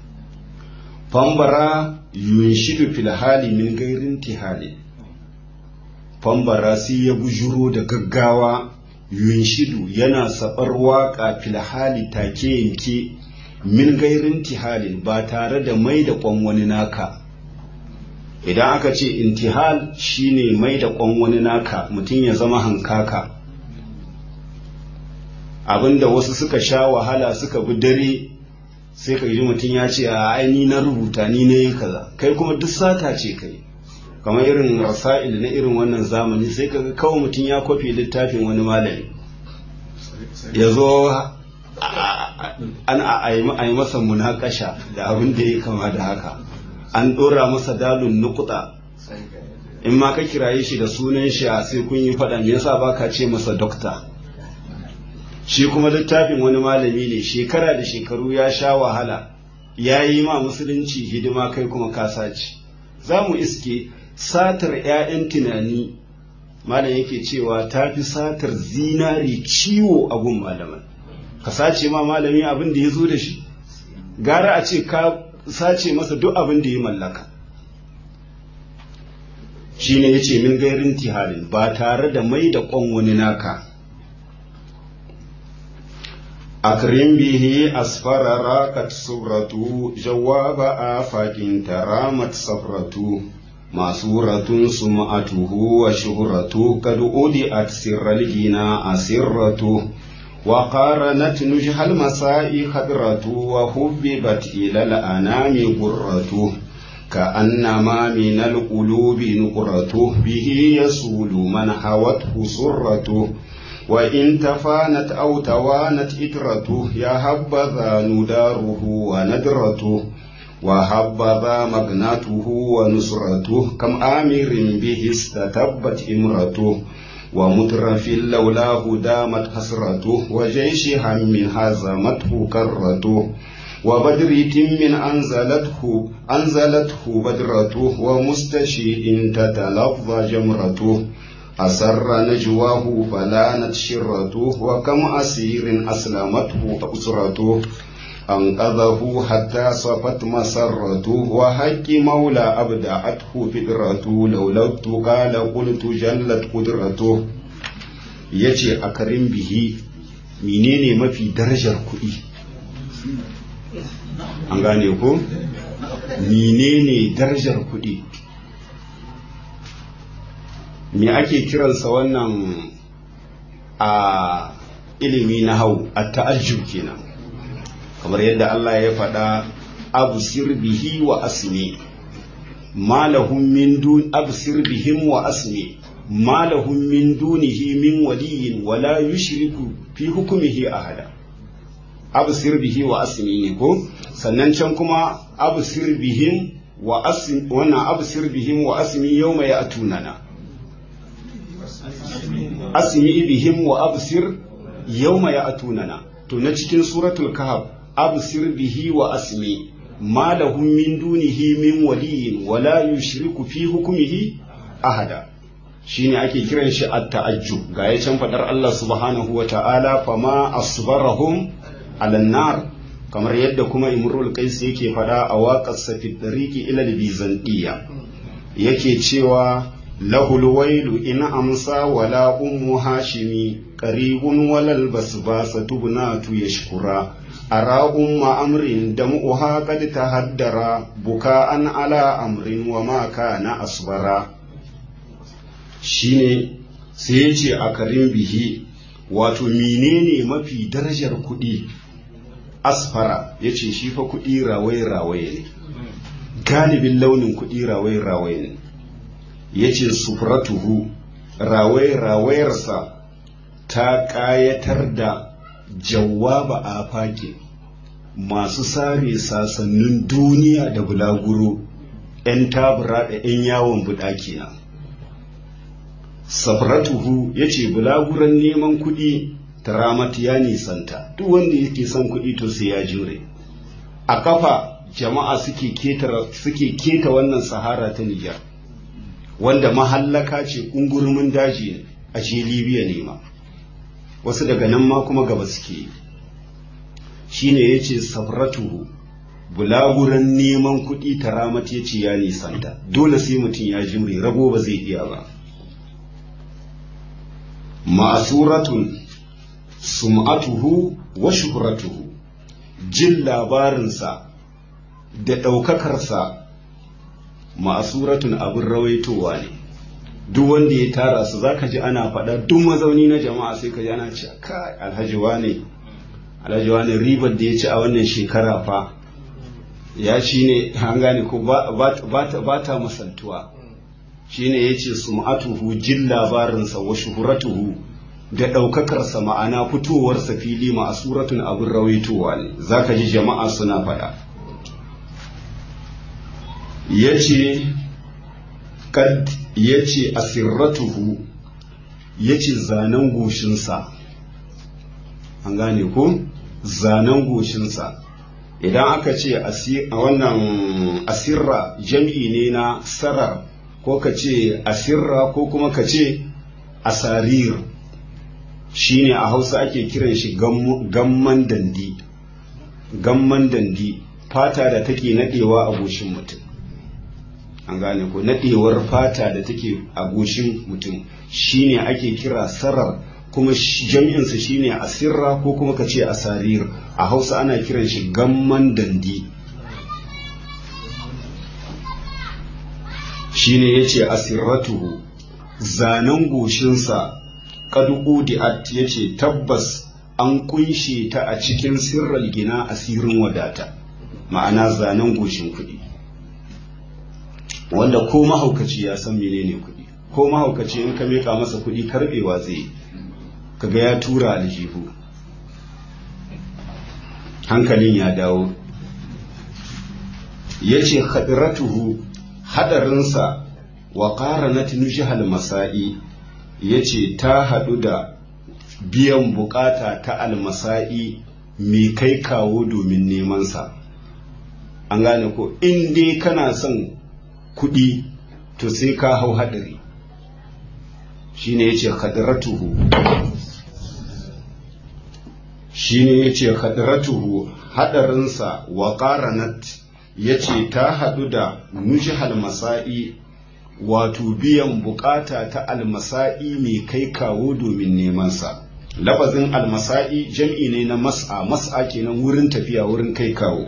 fambara yunshidu fil hali min gairin tihali fambara sai ya bujuro da gaggawa yunshidu yana sabar waka fil hali take yanke min gairin tihalin ba tare da mai da kwan wani naka idan aka ce intihal shine mai da kwan wani naka mutum ya zama hankaka abinda wasu suka sha wahala suka bi dare sai ka ji mutum ya ce a aini na rubuta ni ne kaza kai kuma duk sata ce kai kamar irin rasail na irin wannan zamani sai ka ga kawai mutum ya kwafe littafin wani malami ya zo a yi masa munakasha da abin da ya kama da haka an ɗora masa dalun nukuta in ma ka kiraye shi da sunan shi a sai kun yi faɗa me yasa baka ce masa dokta shi kuma littafin wani malami ne shekara da shekaru ya sha wahala ya yi ma musulunci hidima kai kuma ka sace za mu iske satar 'ya'yan tunani malam yake cewa ta fi satar zinari ciwo a gun malaman ka sace ma malami abin da ya zo da shi gara a ce ka sace masa duk abin da ya mallaka shi ne ya ce min gairin tihalin ba tare da mai da ƙwan wani naka akrim bihi asfara rakat suratu jawaba afakin taramat safratu masuratun sum'atuhu wa shuhratu kad udiat sirral gina asirratu وقارنت نجح المساء خضرة وحببت إلى الأنام غرة كأنما من القلوب نقرة به يسول من حوته سرة وإن تفانت أو توانت إترة يا هبذا نداره وندرة وهبذا مغناته ونصرته كم آمر به استتبت إمرته ومترف لولاه دامت حسرته وجيش هم هزمته كرته وبدر تم أنزلته بدرته ومستشيء تتلظ جمرته أسر نجواه فلانت شرته وكم أسير أسلمته أسرته أنقذه حتى صفت مسرته وحق مولى أبدعته فكرته لولا قال قلت جلت قدرته yace a karin bihi menene mafi darajar kuɗi an gane ko menene darajar kuɗi me ake kiransa wannan a ilimi na hau a ta'ajjub kenan kamar yadda Allah ya faɗa absir bihi wa asmi malahum min dun absir bihim wa asmi malahum min dunihi min waliyin wala yushriku fi hukmihi ahada absir bihi wa asmi ne ko sannan can kuma absir bihim wannan absir bihim wa asmi yawma ya'tunana asmi bihim wa absir yawma ya'tunana. To na cikin suratul kahf absir bihi wa asmi ma lahum min dunihi min waliyyin wala yushriku fi hukmihi ahada. Shine ake kiran shi at-ta'ajjub. Ga ya can fadar Allah subhanahu wa ta'ala fama asbarahum ala nar, kamar yadda kuma Imrul Qais yake fada a waƙar sa fi tariqi ila al-bizantiya, yake cewa lahul wailu in amsa wala ummu hashimi qaribun walal basbasatu bunatu yashkura ara umma amrin damuha qad tahaddara buka'an ala amrin wa ma kana asbara. Shine sai yace a karin bihi, wato menene mafi darajar kuɗi? Asfara yace shi fa kuɗi rawaye ne, galibin launin kuɗi rawaye ne. Yace sufratuhu rawayarsa ta ƙayatar da jawaba a fage masu sare sasannin duniya da bulaguro, 'yan tabura da 'yan yawon buɗa kenan. Safratuhu yace bulaguran neman kuɗi taramat ya nisanta, duk wanda yake son kuɗi to sai ya jure. A kafa jama'a suke keta wannan sahara ta Nijar, wanda mahallaka ce ungurumin daji ne a je Libya ne ma, wasu daga nan ma kuma gaba suke. Shine yace safratuhu bulaguran neman kuɗi taramat yace ya nisanta, dole sai mutum ya jure, rago ba zai iya ba. Ma'asuratun sum'atuhu wa shuhratuhu, jin labarinsa da ɗaukakarsa ma'asuratun abin rawaitowa ne. Duk wanda ya tara su zaka ji ana faɗa, duk mazauni na jama'a sai ka ji ana ce kai alhaji wane ribar da ya ci a wannan shekara fa ya ci ne, an gane ko ba ta masantuwa. Shine yace sum'atuhu jin labarinsa wa shuhratuhu da ɗaukakarsa, ma'ana fitowarsa fili ma'asuratun abin rawaitowa ne, zaka ji jama'a suna faɗa. yace asirratuhu yace zanen goshinsa, an gane ko zanen goshinsa. Idan aka ce wannan asirra jam'i ne na sarar, ko ka ce asirra ko kuma ka ce asarir. Shine a Hausa ake kiran shi gamman dandi. Gamman dandi fata da take nadewa a goshin mutum, an gane ko nadewar fata da take a goshin mutum shine ake kira sarar, kuma jami'insa shine asirra ko kuma ka ce asarir. A Hausa ana kiran shi gamman dandi. Shine yace asirratuhu zanen goshinsa qad udiat, yace tabbas an kunshe ta a cikin sirral gina asirin wadata, ma'ana zanen goshin kuɗi, wanda ko mahaukaci ya san menene kuɗi. Ko mahaukaci in ka meka masa kuɗi karbewa zai, kaga ya tura aljihu, hankalin ya dawo. Yace khadiratuhu hadarinsa wa qaranat nujhal masa'i, yace ta hadu da biyan bukata ta almasa'i mai kai kawo domin neman sa. An gane ko in dai kana son kudi to sai ka hau hadari. Shine yace khadiratuhu, hadarinsa wa qaranat yace ta hadu da nujhal masa'i, wato biyan bukata ta almasa'i mai kai kawo domin neman sa. Lafazin almasa'i jam'i ne na mas'a kenan wurin tafiya, wurin kai kawo.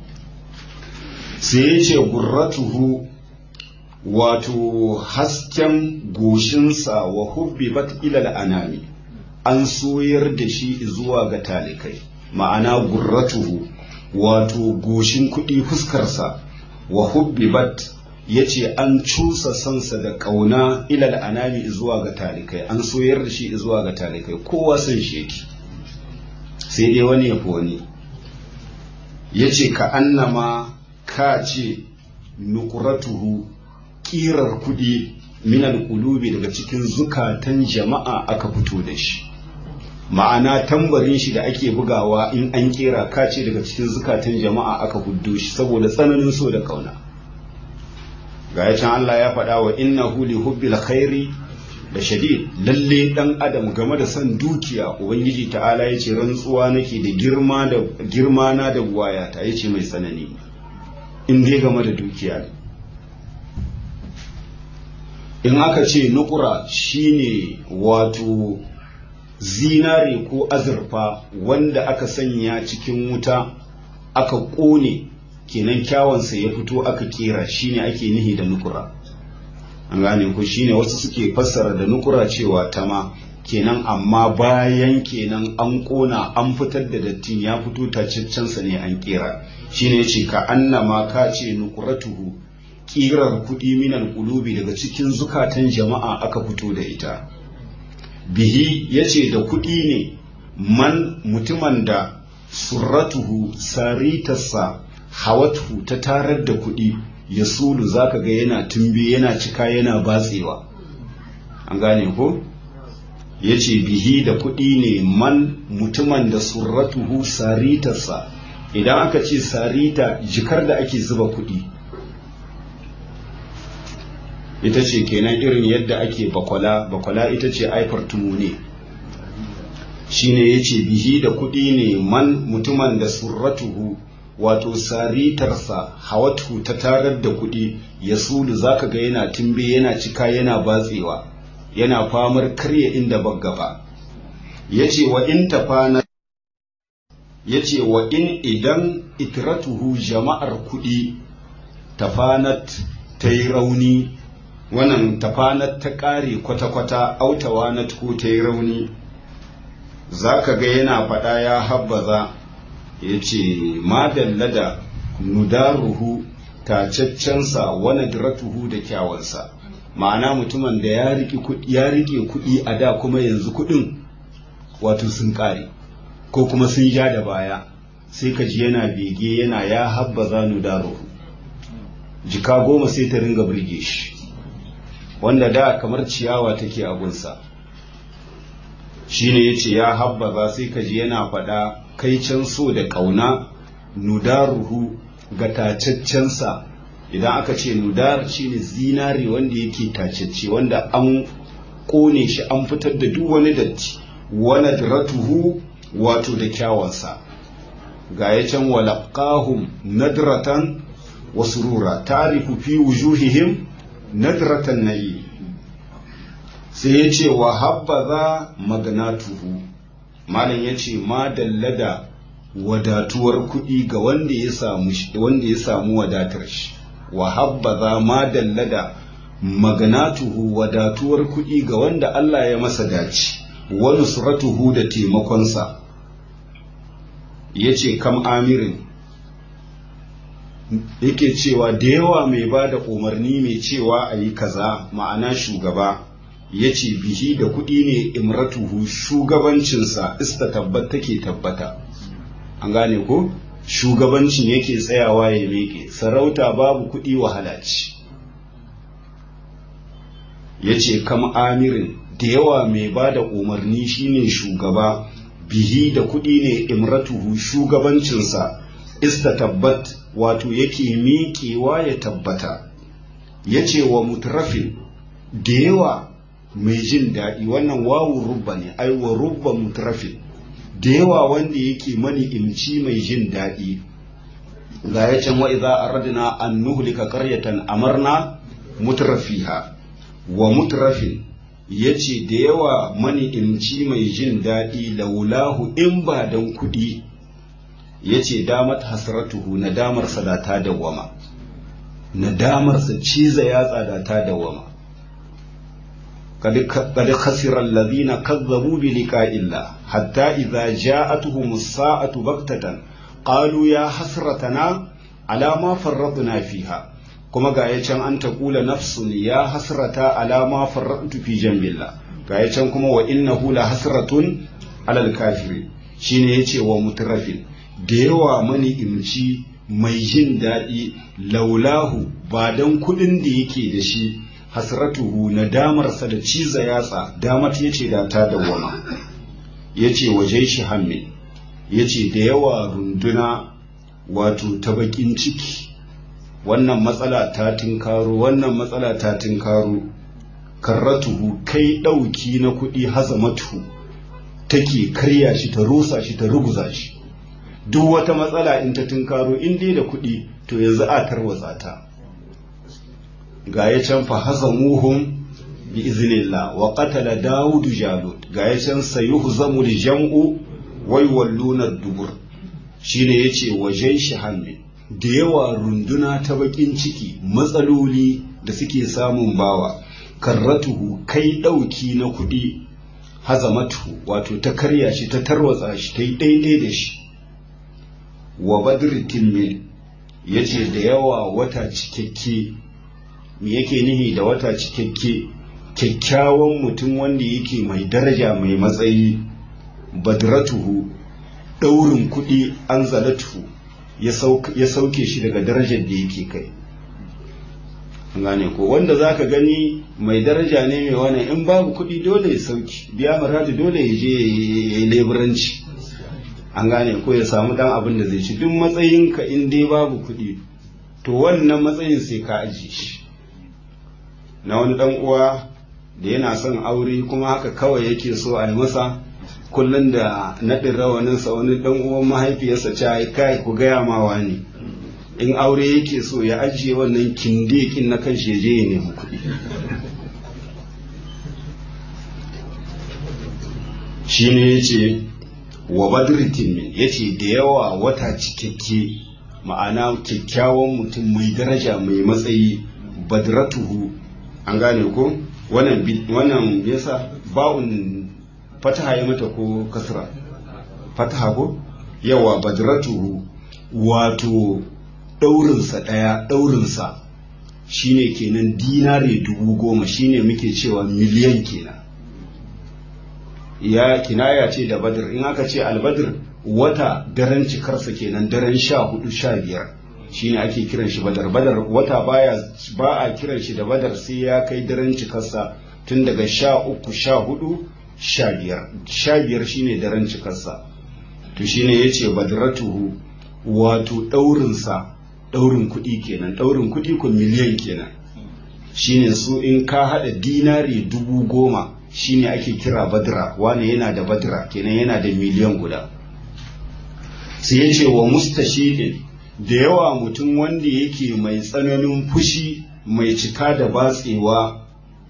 Sai yace gurratuhu, wato hasken goshinsa wa hubbibat ila al'anami, an soyar da shi zuwa ga talikai, ma'ana gurratuhu wato goshin kuɗi fuskarsa, wa hubbibat yace an cusa sansa da ƙauna ilal anami zuwa ga talikai, an soyar da shi zuwa ga talikai, kowa san shi yake, sai dai wani ya fi wani. Yace ka annama ka ce nuqratuhu kirar kudi min alqulubi daga cikin zukatan jama'a aka fito da shi ma'ana tambarin shi da ake bugawa in an kera kace daga cikin zukatan jama'a aka huddo shi saboda tsananin so da kauna ga ya can Allah ya faɗa wa innahu li hubbil khairi da shadid lalle dan adam game da son dukiya ubangiji ta'ala yace rantsuwa nake da girma na da buwaya ta yace mai tsanani in dai game da dukiya ne in aka ce nukura shine wato zinare ko azurfa wanda aka sanya cikin wuta aka ƙone kenan kyawansa ya fito aka kera shine ake nihi da nukura an gane ko shine wasu suke fassara da nukura cewa tama kenan amma bayan kenan an ƙona an fitar da dattin ya fito taceccensa ne an kera shine yace ka annama ka ce nukuratuhu kirar kuɗi minal qulubi daga cikin zukatan jama'a aka fito da ita bihi yace da kuɗi ne man mutumin da surratuhu saritarsa hawatu ta tarar da kuɗi ya sulu zaka ga yana tumbe yana cika yana batsewa an gane ko yace bihi da kuɗi ne man mutumin da surratuhu saritarsa idan aka ce sarita jikar da ake zuba kuɗi ita ce kenan irin yadda ake bakwala ita ce aifar tumu ne shine yace bihi da kuɗi ne man mutumin da surratuhu wato saritarsa hawatu ta tarar da kuɗi ya sulu zaka ga yana tumbe yana cika yana batsewa yana famar karya inda baggaba yace wa in tafana yace wa in idan itratuhu jama'ar kuɗi tafanat ta yi rauni wannan tafanat ta ƙare kwata-kwata autawa na ko ta yi rauni zaka ga yana faɗa ya habbaza yace madalla da nudaruhu tacaccensa wa nadratuhu da kyawansa ma'ana mutumin da ya rike kuɗi a da kuma yanzu kuɗin wato sun ƙare ko kuma sun ja da baya sai ka ji yana bege yana ya habbaza nudaruhu jika 10 sai ta ringa burge shi wanda da kamar ciyawa take a gunsa shine yace ya habbaza sai ka ji yana faɗa kai can so da ƙauna nudaruhu ga tacaccensa idan aka ce nudar shine zinari wanda yake tacacce wanda an ƙone shi an fitar da duk wani datti wani diratuhu wato da kyawansa ga ya can walaqahum nadratan wa surura ta'rifu fi wujuhihim nadratan nayi sai ya ce wa habbaza magnatuhu malam ya ce ma dallada wadatuwar kuɗi ga wanda ya samu wadatar shi wa habbaza ma dallada magnatuhu wadatuwar kuɗi ga wanda Allah ya masa dace wa nusratuhu da taimakonsa yace kam amirin yake cewa da yawa mai ba da umarni mai cewa a yi kaza ma'ana shugaba ya ce bihi da kuɗi ne imratuhu shugabancinsa tabbat take tabbata an gane ko shugabancin yake tsayawa ya meke sarauta babu kuɗi wahala ce ya ce kam amirin da yawa mai ba da umarni shine shugaba bihi da kuɗi ne imratuhu shugabancinsa tabbat wato yake miƙewa ya tabbata ya ce wa mutrafin da yawa mai jin daɗi wannan wawu rubba ne ai wa rubba mutrafin da yawa wanda yake mani imci mai jin daɗi ga ya can wa idza aradna an nuhlika qaryatan amarna mutrafiha wa mutrafin yace da yawa mani imci mai jin daɗi laulahu in ba dan kuɗi yace damat hasratuhu nadamarsa da ta dawama nadamarsa ciza yatsa da ta dawama قد خسر الذين كذبوا بلقاء الله حتى إذا جاءتهم الساعة بغتة قالوا يا حسرتنا على ما فرطنا فيها كما قاية أن تقول نفس يا حسرة على ما فرطت في جنب الله قاية كما وإنه لحسرة على الكافرين shine yace wa mutrafin da yawa mani imci mai jin daɗi laulahu ba don kuɗin da yake da shi hasratuhu na damarsa da ciza yatsa damat ya ce da ta dawwama ya ce waje shi hammin ya ce da yawa runduna wato ta bakin ciki wannan matsala ta tinkaro wannan matsala ta tinkaro karratuhu kai ɗauki na kuɗi hazamatu take karya shi ta rusa shi ta ruguza shi duk wata matsala in ta tinkaro in dai da kuɗi to yanzu a tarwatsa ta ga ya can fa hazamuhum bi iznillah wa qatala daud jalut ga ya can sayuhzamu jam'u wai walluna dubur shine yace wajen shi hammi da yawa runduna ta bakin ciki matsaloli da suke samun bawa karratuhu kai dauki na kudi hazamatu wato ta karya shi ta tarwatsa shi ta yi daidai da shi wa badr tilmin yace da yawa wata cikakke me yake nihi da wata cikakke kyakkyawan mutum wanda yake mai daraja mai matsayi badratuhu daurin kudi an zalatuhu ya sauke shi daga darajar da yake kai gane ko wanda zaka gani mai daraja ne mai wani in babu kudi dole ya sauki biya maradi dole ya je ya yi leburanci an gane ko ya samu dan abin da zai ci duk matsayinka in dai babu kudi to wannan matsayin sai ka ajiye shi na wani dan uwa da yana son aure kuma haka kawai yake so a yi masa kullum da naɗin rawaninsa wani dan uwan mahaifiyarsa ce kai ku gaya ma wani in aure yake so ya ajiye wannan kindekin na kan shi je ya nemi kuɗi shi ne ya ce wa badritin ya ce da yawa wata cikakke ma'ana kyakkyawan mutum mai daraja mai matsayi badratuhu an gane ko wannan yasa ba'un fataha ya mata ko kasra fataha ko yawa badratuhu wato daurinsa shine kenan dinare 10,000 shine muke cewa miliyan kenan ya kinaya ce da badr in aka ce albadr wata daren cikarsa kenan daren 14-15 shine ake kiran shi badar wata ba a kiran shi da badar sai ya kai daren cikarsa tun daga 13-14-15 shine daren cikarsa to shine yace badratuhu wato daurin kuɗi kenan daurin kuɗi ko miliyan kenan shine su in ka hada dinari 10,000 shine ake kira badra wani yana da badra kenan yana da miliyan guda sai yace wa mustashidin da yawa mutum wanda yake mai tsananin fushi mai cika da batsewa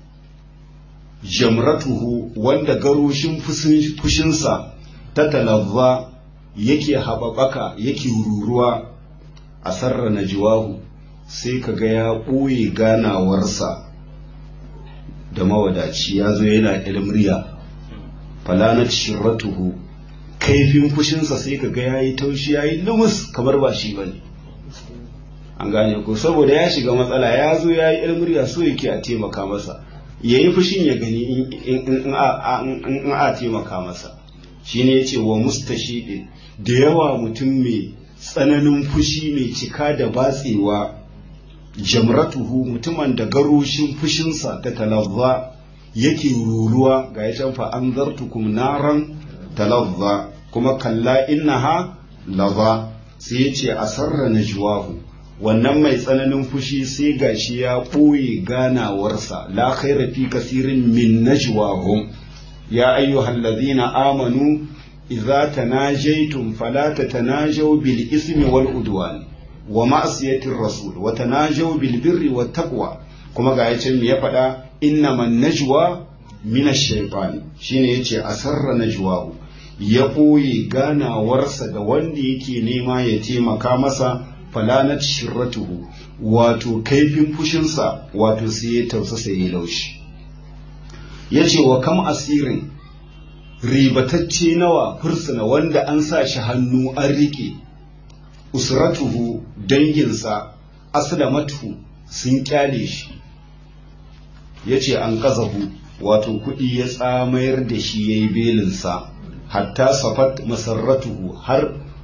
jamratuhu wanda garoshin fushinsa ta talazza yake haɓaɓaka yake ruruwa a sarra na jiwahu sai ka ga ya ɓoye ganawarsa da mawadaci ya zo yana ilmriya falanat shirratuhu kaifin fushinsa sai ka ga yayi taushi yayi lumus kamar ba shi bane an gane ko saboda ya shiga matsala ya zo yayi ilmriya so yake a taimaka masa yayi fushin ya gani in a taimaka masa shine yace wa mustashidi da yawa mutum mai tsananin fushi mai cika da batsewa jamratuhu mutumin da garoshin fushinsa ta talazza yake ruruwa ga ya can fa anzartukum naran talazza kuma kalla innaha laza sai yace asarra najwahu wannan mai tsananin fushi sai gashi ya ɓoye ganawarsa la khaira fi kasirin min najwahum ya ayyuhallazina amanu idza tanajaytum fala tatanajaw bil ismi wal udwan wa ma'siyatir rasul wa tanajaw bil birri wat taqwa kuma ga yace me ya faɗa innaman najwa min ash-shaytan shine yace asarra najwahu ya ɓoye ganawarsa da wanda yake nema ya taimaka masa falanat shirratuhu wato kaifin fushinsa wato sai ya tausasa ya laushi yace wa kam asirin ribatacce nawa fursuna wanda an sa shi hannu an rike usratuhu danginsa aslamatu sun kyale shi yace an kazahu wato kudi ya tsamayar da shi yayi belinsa hatta safat masarratuhu har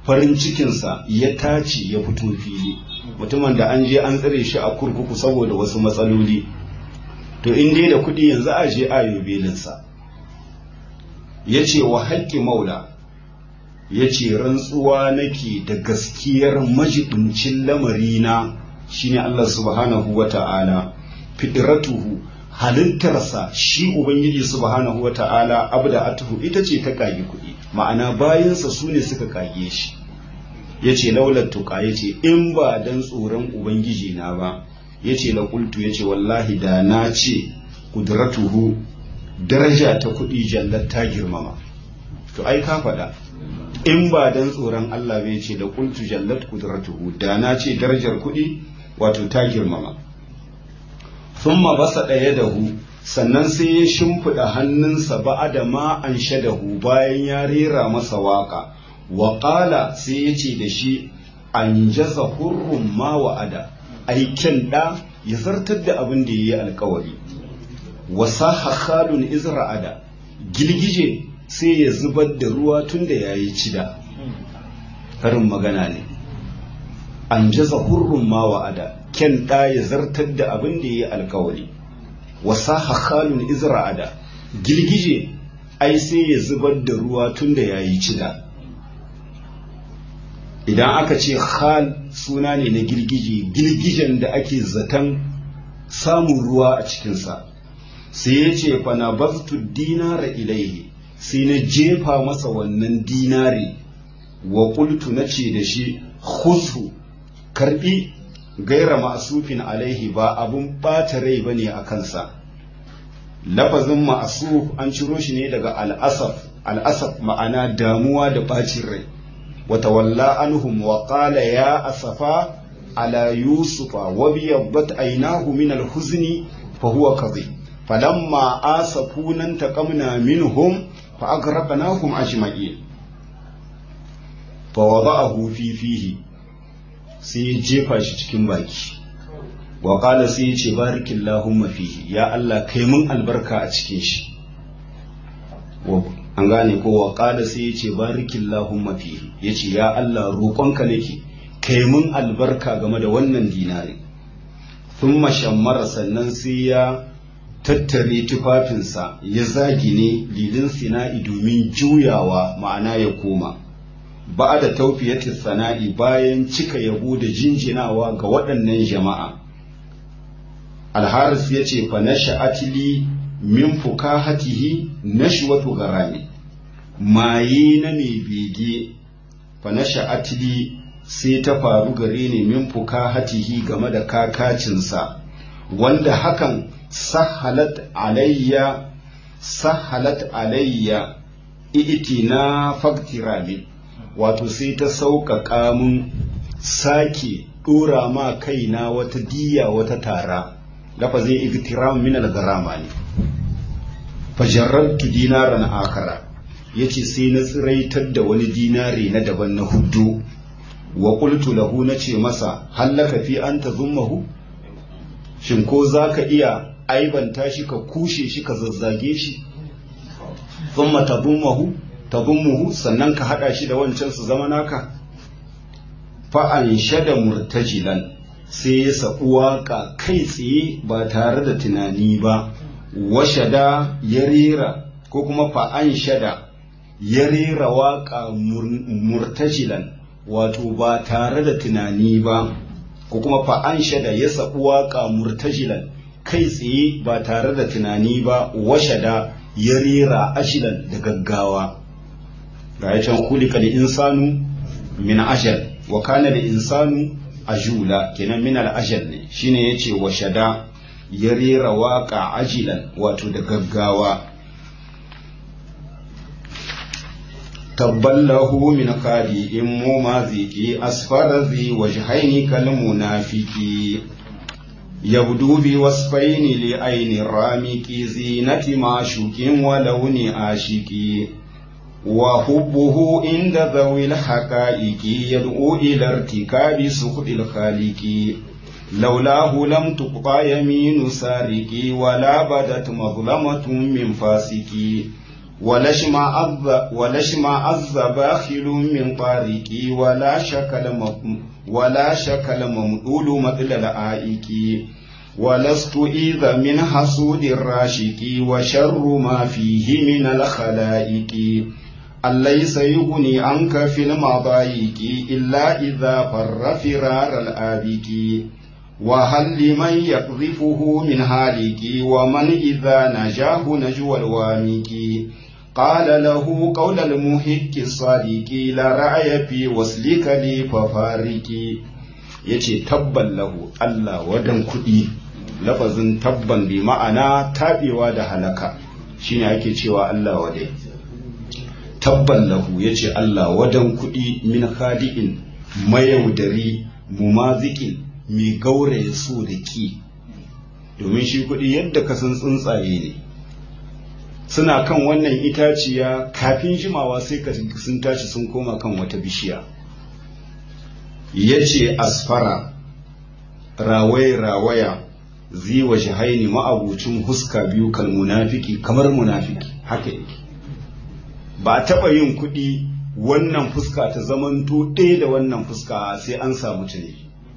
farin cikinsa ya tace ya fito fili, mutumin da an je an tsare shi a kurkuku saboda wasu matsaloli, to in dai da kuɗi yanzu a je ayo belinsa. Ya ce wa haƙƙi maula, ya ce rantsuwa nake da gaskiyar majibincin lamarina shine Allah subhanahu wa ta'ala, fitratuhu halittarsa shi Ubangiji subhanahu wa ta'ala abda atuhu ita ce ta kage kuɗi, ma'ana bayansa su ne suka kage shi. Ya ce laular tuka, ya ce in ba dan tsoron Ubangiji na ba, ya ce laƙultu, ya ce wallahi da na ce kudratuhu daraja ta kuɗi jallar ta girmama. To ai ka faɗa, in ba dan tsoron Allah bai ce laƙultu jallat kudratuhu, da na ce darajar kuɗi wato ta girmama. Thumma basa ɗaya da hu, sannan sai ya shimfiɗa hannunsa ba'ada ma an shadahu bayan ya rera masa waƙa. Wa ƙala sai ya ce da shi an jaza hurrun ma wa'ada, aiken ɗa ya zartar da abin da ya yi alkawari. Wasa hakhalun izra'ada, girgije sai ya zubar da ruwa tun da ya yi cida. Karin magana ne. An jaza hurrun ma wa'ada, ken ɗa ya zartar da abin da ya yi alkawari. Wasa hakhalun izra'ada, girgije ai sai ya zubar da ruwa tun da ya yi cida. Idan aka ce hal suna ne na girgije, girgijen da ake zaton samun ruwa a cikinsa. Sai ya ce fa na baztu dinara ilaihi, sai na jefa masa wannan dinari. Wa qultu nace da shi khudhu, karbi, gaira ma'asufin alaihi, ba abun ɓata rai bane a kansa. Lafazin ma'asuf an ciro shi ne daga al'asaf ma'ana damuwa da ɓacin rai. وتولى عنهم وقال يا أسفا على يوسف وابيضت عيناه من الحزن فهو كظيم فلما آسفونا انتقمنا منهم فأغرقناهم أجمعين فوضعه في فيه sai jefa shi cikin baki wa qala sai ce barikillahumma fihi, ya Allah kai mun albarka a cikin shi. An gane ko wa qala sai ya ce barikillahumma fihi, ya ce ya Allah roƙonka nake kai mun albarka game da wannan dinari. Thumma shammara, sannan sai ya tattare tufafinsa ya zagine lilin sina'i domin juyawa, ma'ana ya koma. Ba'da tawfiyati sana'i, bayan cika yabo da jinjinawa ga waɗannan jama'a. Al-Haris ya ce fa nasha'atili min fukahatihi nashwatu garami, maye na mai bege fa nasha'atili sai ta faru gare ni min fukahatihi game da kakacinsa, wanda hakan sahalat alayya itina faktirami, wato sai ta sauƙaƙa mun sake ɗora ma kaina wata diya wata tara. Lafazin iktiram min al-garama ne. Fajarrantu dinaran akara, yace sai na tsiraitar da wani dinari na daban na huddu. Wa qultu lahu, nace masa hallaka fi an tazummahu, shin ko zaka iya aibanta shi ka kushe shi ka zazzage shi? Thumma tadummuhu, sannan ka hada shi da wancan su zama naka. Fa an shada murtajilan, sai ya sabu waka kai tsaye ba tare da tunani ba. Washada ya rera, ko kuma fa'an shada ya rera waƙa murtajilan, wato ba tare da tunani ba, ko kuma fa'an shada ya sabu waƙa murtajilan kai tsaye ba tare da tunani ba. Washada ya rera ajilan da gaggawa. Ga ya can kulika da insanu min ajal wa kana da insanu ajula, kenan min al ajal ne, shine yace washada ya rera waƙa ajilan, wato da gaggawa. tabballahu min qadi in mu maziki asfarazi wajhaini kal munafiki yabdu bi wasfaini li aini ramiki zinati mashukin wa launi ashiki wa hubbuhu inda dhawil haqaiqi yad'u ila irtikabi suqil khaliqi لولاه لم تقطع يمين سارقي ولا بدت مظلمة من فاسقي ولشما عز باخل من طارقي ولا شكل ممدول مثل العائق ولست إذا من حسود الراشق وشر ما فيه من الخلائق أليس يغني عنك في المضايق إلا إذا فر فرار الآبك وهل لمن يقذفه من هالك ومن إذا نجاه نجوى الوامك قال له قول المهك الصادق لا رأي في وصلك لي ففارك yace tabban lahu Allah wadan kuɗi lafazin tabban bi ma'ana tabewa da halaka shine ake cewa Allah wadai tabban lahu yace Allah wadan kuɗi min khadi'in mayaudari mumazikin mai gauraye so da ki domin shi kuɗi yadda ka san tsuntsaye ne suna kan wannan itaciya kafin jimawa sai ka sun tashi sun koma kan wata bishiya yace asfara rawaya ziwa shahaini ma'abucin huska biyu kan munafiki kamar munafiki haka yake ba a taɓa yin kuɗi wannan fuska ta zamanto ɗaya da wannan fuska sai an samu tuni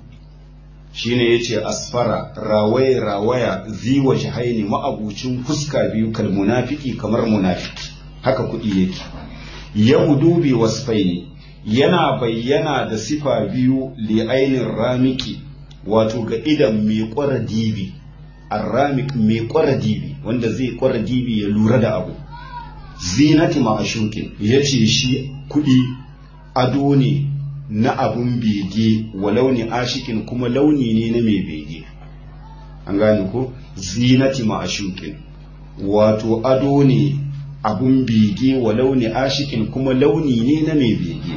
shine yace asfara rawaya ziwa shahaini ma'abucin fuska biyu kal munafiki kamar munafiki haka kuɗi yake yahudu bi wasfaini yana bayyana da sifa biyu li ainin ramiki wato ga idan mai kwara dibi arramik mai kwara dibi wanda zai kwara dibi ya lura da abu zinati ma'ashukin yace shi kuɗi ado ne na abun bege wa launi ashikin kuma launi ne na mai bege an gane ko zinati ma'ashukin wato ado ne abun bege wa launi ashikin kuma launi ne na mai bege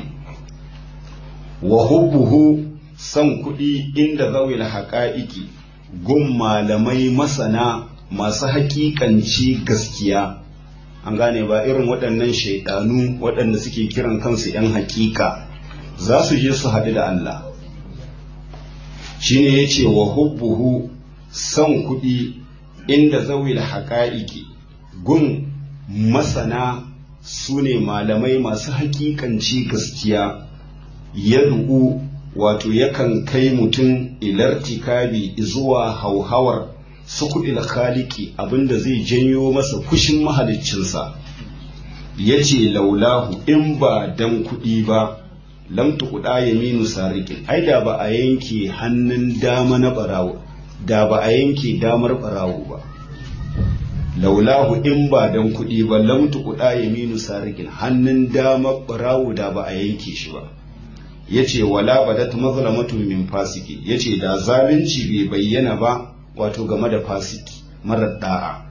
wa hubbuhu san kuɗi inda zawil haƙa'iƙi gun malamai masana masu haƙiƙanci gaskiya an gane ba irin waɗannan shaidanu waɗanda suke kiran kansu 'yan haƙiƙa za su je su haɗu da Allah shine yace wa hubbuhu san kuɗi inda zawil haƙa'iƙi gun masana su ne malamai masu haƙiƙanci gaskiya yad'u wato yakan kai mutum ilartikabi zuwa hauhawar sukuɗil khaliki abinda zai janyo masa fushin mahaliccinsa yace laulahu in ba dan kuɗi ba lam tuqda yaminu sariqin ai da ba a yanke hannun dama na barawo da ba a yanke damar barawo ba laulahu in ba dan kuɗi ba lam tuqda yaminu sariqin hannun dama barawo da ba a yanke shi ba yace wala badat mazlamatun min fasiki yace da zalunci bai bayyana ba wato game da fasiki marar da'a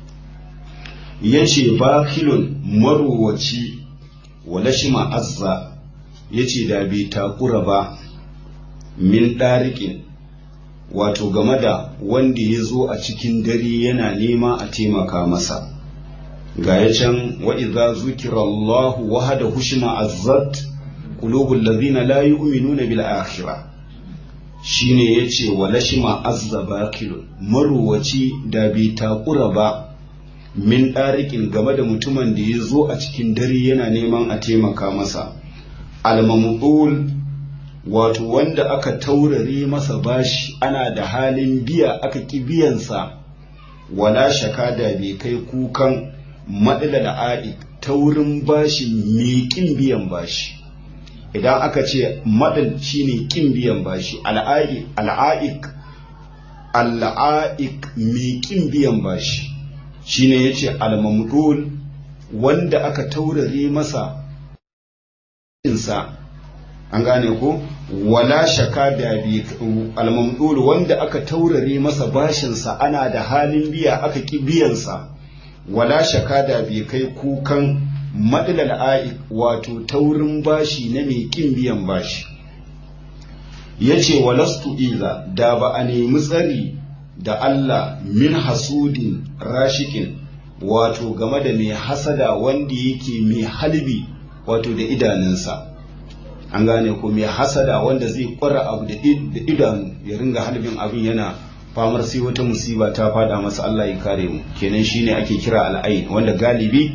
yace bakilun marwaci wala shima azza yace da bai takura ba min dariqin wato game da wanda ya zo a cikin dare yana nema a taimaka masa ga ya can wa idza zukira Allahu wahdahu shima azzat qulubul ladhina la yu'minuna bil akhirah shine yace wala shima azza bakilun marwaci da bai takura ba min dariqin game da mutumin da ya zo a cikin dare yana neman a taimaka masa al-mamdul wato wanda aka taurare masa bashi ana da halin biya aka ki biyansa wala shaka da bai kai kukan madala da a'i taurin bashi mai kin biyan bashi idan aka ce madal shine kin biyan bashi al'a'iq mai kin biyan bashi shine yace al-mamdul wanda aka taurare masa insa an gane ko wala shaka da bi al-mamdul wanda aka taurare masa bashinsa ana da halin biya aka ki biyansa wala shaka da bai kai kukan madalal a'iq wato taurin bashi na mai kin biyan bashi yace walastu iza da ba a nemi tsari da Allah min hasudin rashikin wato game da mai hasada wanda yake mai halbi wato da idanunsa an gane ko mai hasada wanda zai kwara abu da idanu ya ringa halbin abin yana famar sai wata musiba ta fada masa Allah ya kare mu kenan shine ake kira al'ain wanda galibi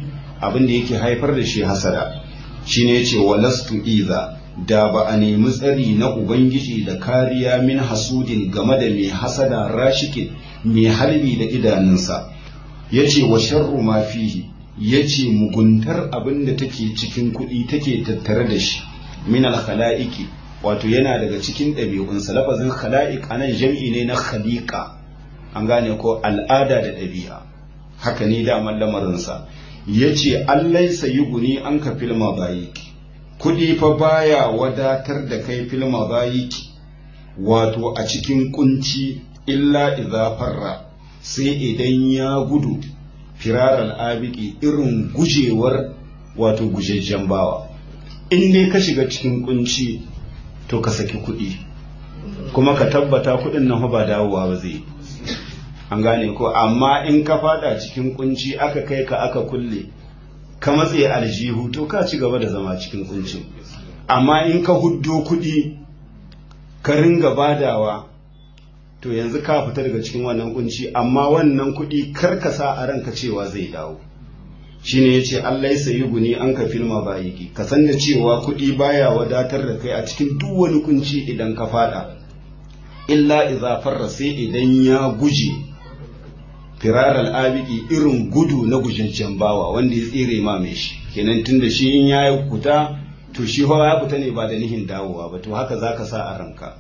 abin da yake haifar da shi hasada shine yace walastu iza da ba a nemi tsari na ubangiji da kariya min hasudin game da mai hasada rashikin mai harbi da idanunsa yace wa sharru ma fihi yace muguntar abin da take cikin kuɗi take tattare da shi min al khalaiqi wato yana daga cikin ɗabi'unsa lafazin khala'iq anan jam'i ne na khaliqa an gane ko al'ada da ɗabi'a haka ne daman lamarinsa ya ce allai sayi guni an ka filma bayiki kuɗi fa baya wadatar da kai filma bayiki wato a cikin kunci illa idza farra sai idan ya gudu firar abiki irin gujewar wato gujejjen bawa in dai ka shiga cikin kunci to ka saki kuɗi kuma ka tabbata kuɗin nan ba dawowa ba zai an gane ko amma in ka fada cikin kunci aka kai ka aka kulle ka matse aljihu to ka ci gaba da zama cikin kunci amma in ka huddo kuɗi ka ringa badawa to yanzu ka fita daga cikin wannan kunci amma wannan kuɗi kar ka sa a ranka cewa zai dawo shine yace Allah ya sayi guni an ka filma bayiki ka san da cewa kuɗi baya wadatar da kai a cikin duk wani kunci idan ka fada illa idza farra sai idan ya guje firar al'abiki irin gudu na gujejjen bawa wanda ya tsere ma mai shi kenan tunda shi in ya fita to shi fa ya fita ne ba da nihin dawowa ba to haka zaka sa a ranka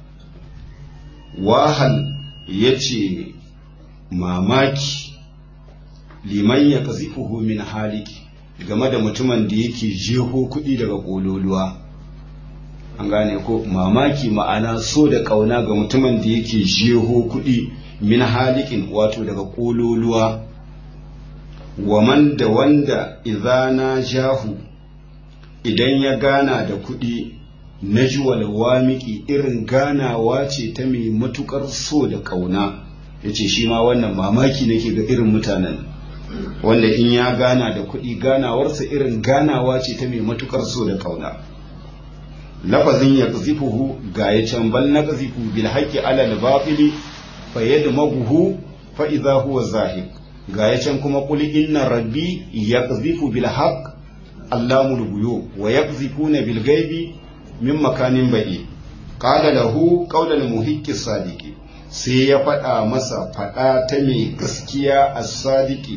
wahal yace mamaki liman ya kazifuhu min haliki game da mutumin da yake jeho kuɗi daga ƙololuwa an gane ko mamaki ma'ana so da ƙauna ga mutumin da yake jeho kuɗi min halikin wato daga ƙololuwa wa man da wanda izana jahu idan ya gana da kuɗi na juwal wamiki irin ganawa ce ta mai matukar so da ƙauna yace shi ma wannan mamaki nake ga irin mutanen wanda in ya gana da kuɗi ganawarsa irin ganawa ce ta mai matukar so da ƙauna lafazin ya ƙazifuhu ga ya can bal na ƙazifu bil haƙƙi alal batili fa yadmaghuhu fa idza huwa zahiq ga ya can kuma qul inna rabbi yaqzifu bil haqq allamul ghuyub wa yaqzifuna bil ghaibi min makanin ba'i qala lahu qawlan muhiqqi sadiqi sai ya faɗa masa faɗa ta mai gaskiya as-sadiqi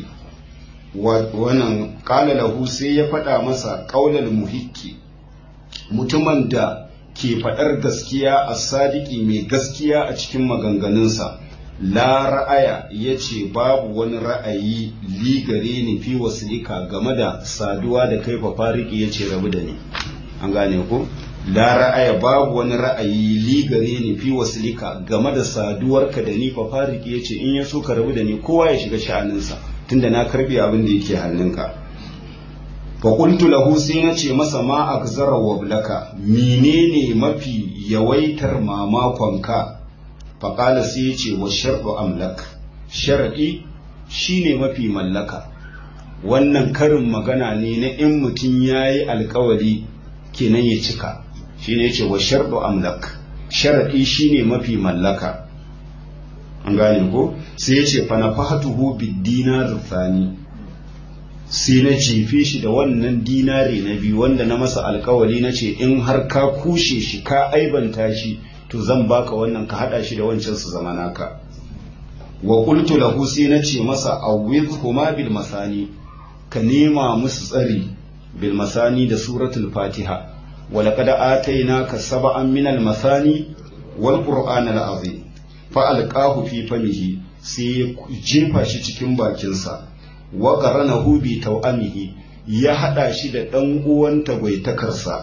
wannan qala lahu sai ya faɗa masa qawlan muhiqqi mutumin da ke faɗar gaskiya as-sadiqi mai gaskiya a cikin maganganunsa la ra'aya yace babu wani ra'ayi li gare ni fi wasilika game da saduwa da kai fa fariki yace rabu da ni an gane ko la ra'aya babu wani ra'ayi li gare ni fi wasilika game da saduwarka da ni fa fariki yace in ya so ka rabu da ni kowa ya shiga sha'aninsa tunda na karbi abin da yake hannunka fa qultu lahu sai na ce masa ma akzara wablaka menene mafi yawaitar mamakonka fa qala sai yace wa shar'u amlak shar'i shine mafi mallaka wannan karin magana ne na in mutum yayi alkawari kenan ya cika shine yace wa shar'u amlak shar'i shine mafi mallaka an gane ko sai yace fa nafahatuhu bid dinar thani sai na jefe shi da wannan dinare na biyu wanda na masa alkawari na ce in har ka kushe shi ka aibanta shi to zan baka wannan ka hada shi da wancan su zama naka wa qultu lahu sai na ce masa awwidhuma bil masani ka nema musu tsari bil masani da suratul fatiha wa laqad atainaka sab'an min al masani wal qur'an al azim fa alqahu fi famihi sai jefa shi cikin bakinsa wa qaranahu bi tawamihi ya hada shi da dan uwan tagwaitakarsa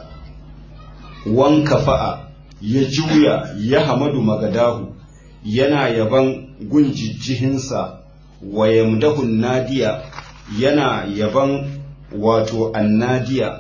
wanka fa'a ya juya ya hamadu magadahu yana yaban gunjijjihinsa wa yamdahu nadiya yana yaban wato annadiya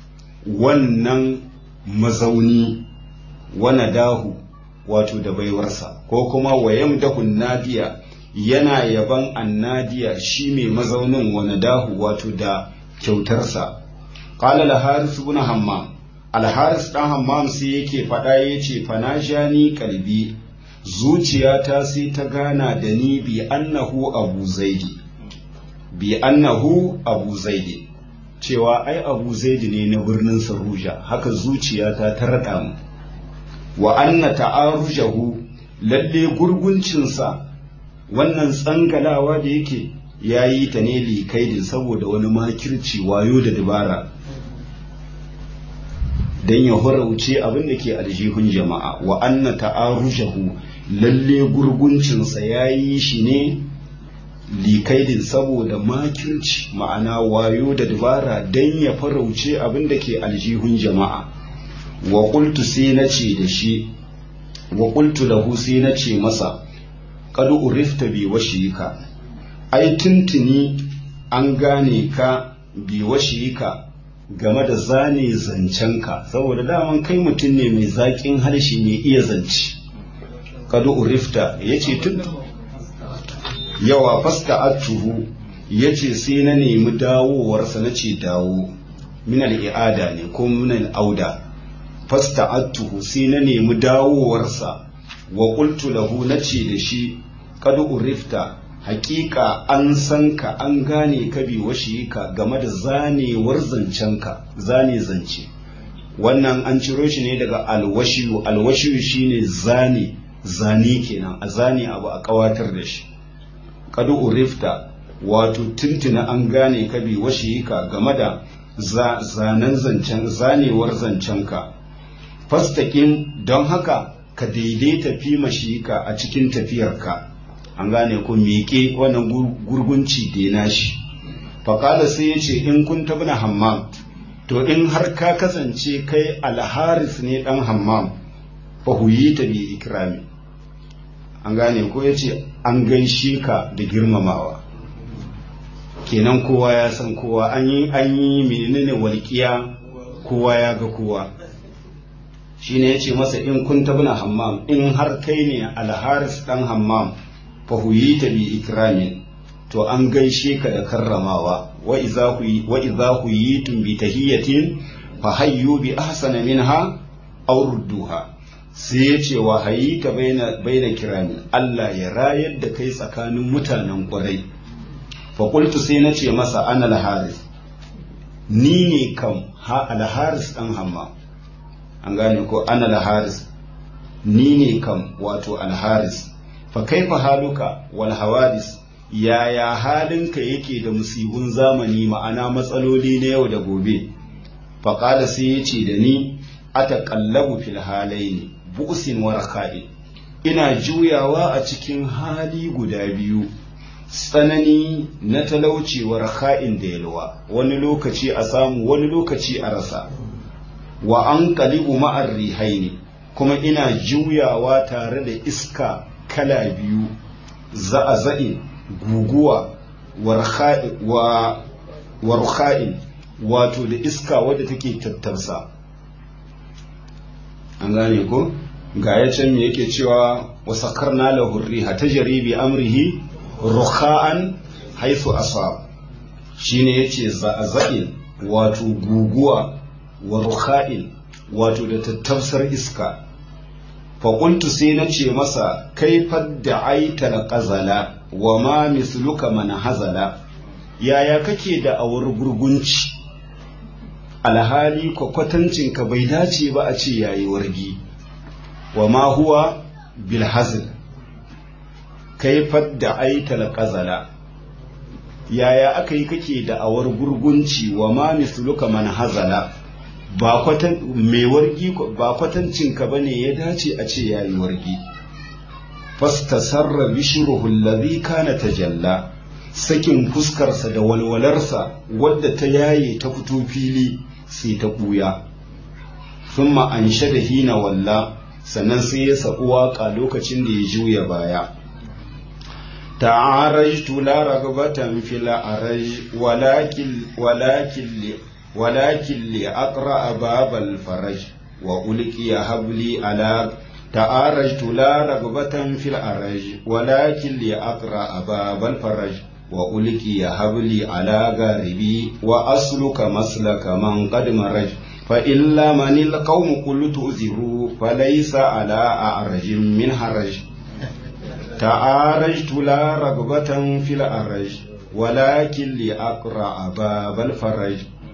wannan mazauni wana dahu wato da baiwarsa ko kuma wa yamdahu nadiya yana yaban annadiya shi mai mazaunin wani dahu wato da kyautarsa qala al-haris ibn hammam al-haris dan hammam sai yake fada yace fanajani qalbi zuciyata sai ta gana da ni bi annahu abu zaidi cewa ai Abu Zaid ne na birnin Saruja, haka zuciyata ta rada mu. Wa anna ta'arujahu, lalle gurguncinsa wannan tsangalawa da yake yayi ta ne likaidin saboda wani makirci, wayo da dabara, dan ya horauce abin da ke aljihun jama'a. Wa anna ta'arujahu, lalle gurguncinsa yayi shi ne likaidin saboda makirci, ma'ana wayo da dabara, dan ya farauce abin da ke aljihun jama'a. Wa qultu sai nace da shi, wa qultu lahu sai nace masa, qad urifta bi washika, ai tuntuni an gane ka bi washika game da zane zancenka, saboda daman kai mutum ne mai zaƙin harshe mai iya zance. Qad urifta yace tun yawa fasta atuhu, yace sai na nemi dawowarsa, nace dawo, min al-i'ada ne ko min al-auda. Fasta atuhu sai na nemi dawowarsa, wa qultu lahu, nace da shi, qad urifta, hakika an san ka, an gane ka bi washika game da zanewar zancenka, zane zance. Wannan an ciro shi ne daga alwashiyu. Alwashiyu shine zane kenan, a zane abu a kawatar da shi. Qad urifta, wato tuntuna an gane ka bi washika game da zanen zancen, zanewar zancenka. Fastaqim, don haka ka daidaita fi mashika a cikin tafiyarka, an gane ko miƙe wannan gurgunci da nashi. Faƙala sai ya ce, in kun tabna Hammam, to in har ka kasance kai Alharis ne ɗan Hammam, fa huyita bi ikrami, an gane ko ya ce an gaishe ka da girmamawa. Kenan kowa ya san kowa, an yi menene walƙiya, kowa ya ga kowa. Shine ya ce masa, in kun tabna Hammam, in har kai ne Alharis ɗan Hammam, fahuyita bi ikramin, to an gaishe ka da karramawa. Wa idza huyitum bi tahiyatin fa hayyu bi ahsana minha aw rudduha. Sai ya ce wa hayita baina kirami, Allah ya rayar da kai tsakanin mutanen kwarai. Fa qultu sai na ce masa, ana al-haris, ni ne kam al-haris dan Hammam, an gane ko, ana al-haris, ni ne kam wato al-haris. Fa kaifa haluka wal hawadis, yaya halinka yake da musibun zamani, ma'ana matsaloli na yau da gobe. Fa qala sai yace da ni, ataqallabu fil halaini bu'sin wa raka'in, ina juyawa a cikin hali guda biyu, tsanani na talauci wa raka'in da yalwa, wani lokaci a samu wani lokaci a rasa. Wa anqalibu ma'ar rihaini, kuma ina juyawa tare da iska kala biyu, za'aza'in guguwa, warkha'in wato da iska wadda take tattarsa, an gane ko. Ga ya can me yake cewa, wasakarna lahu riha tajri bi amrihi rukha'an haythu asab, shine yace za'aza'in wato guguwa, warkha'in wato da tattarsar iska. faƙuntu sai na ce masa, kai fadda aitar ƙazala wa ma misluka mana hazala, yaya kake da awar gurgunci, alhali kwakwatancinka bai dace ba a ce yayi wargi. Wa ma huwa bil hazl, kai fadda aitar ƙazala, yaya aka yi kake da awar gurgunci, wa ma misluka mana hazala, ba mai wargi ba kwatancinka ba ne ya dace a ce yayi wargi. Fastasarra bishruhu alladhi kana tajalla, sakin fuskarsa da walwalarsa wadda ta yaye ta fito fili sai ta buya. Thumma anshada hina walla, sannan sai ya sabu waka lokacin da ya juya baya. Ta'arajtu la ragbatan fil araj ولكن لأقرأ باب الفرج وألقي هبلي على تعارجت لا رغبة في الأرج ولكن لأقرأ باب الفرج وألقي هبلي على غاربي وأسلك مسلك من قد مرج فإلا من القوم قل تؤذروا فليس على أعرج من حرج تعارجت لا رغبة في الأرج ولكن لأقرأ باب الفرج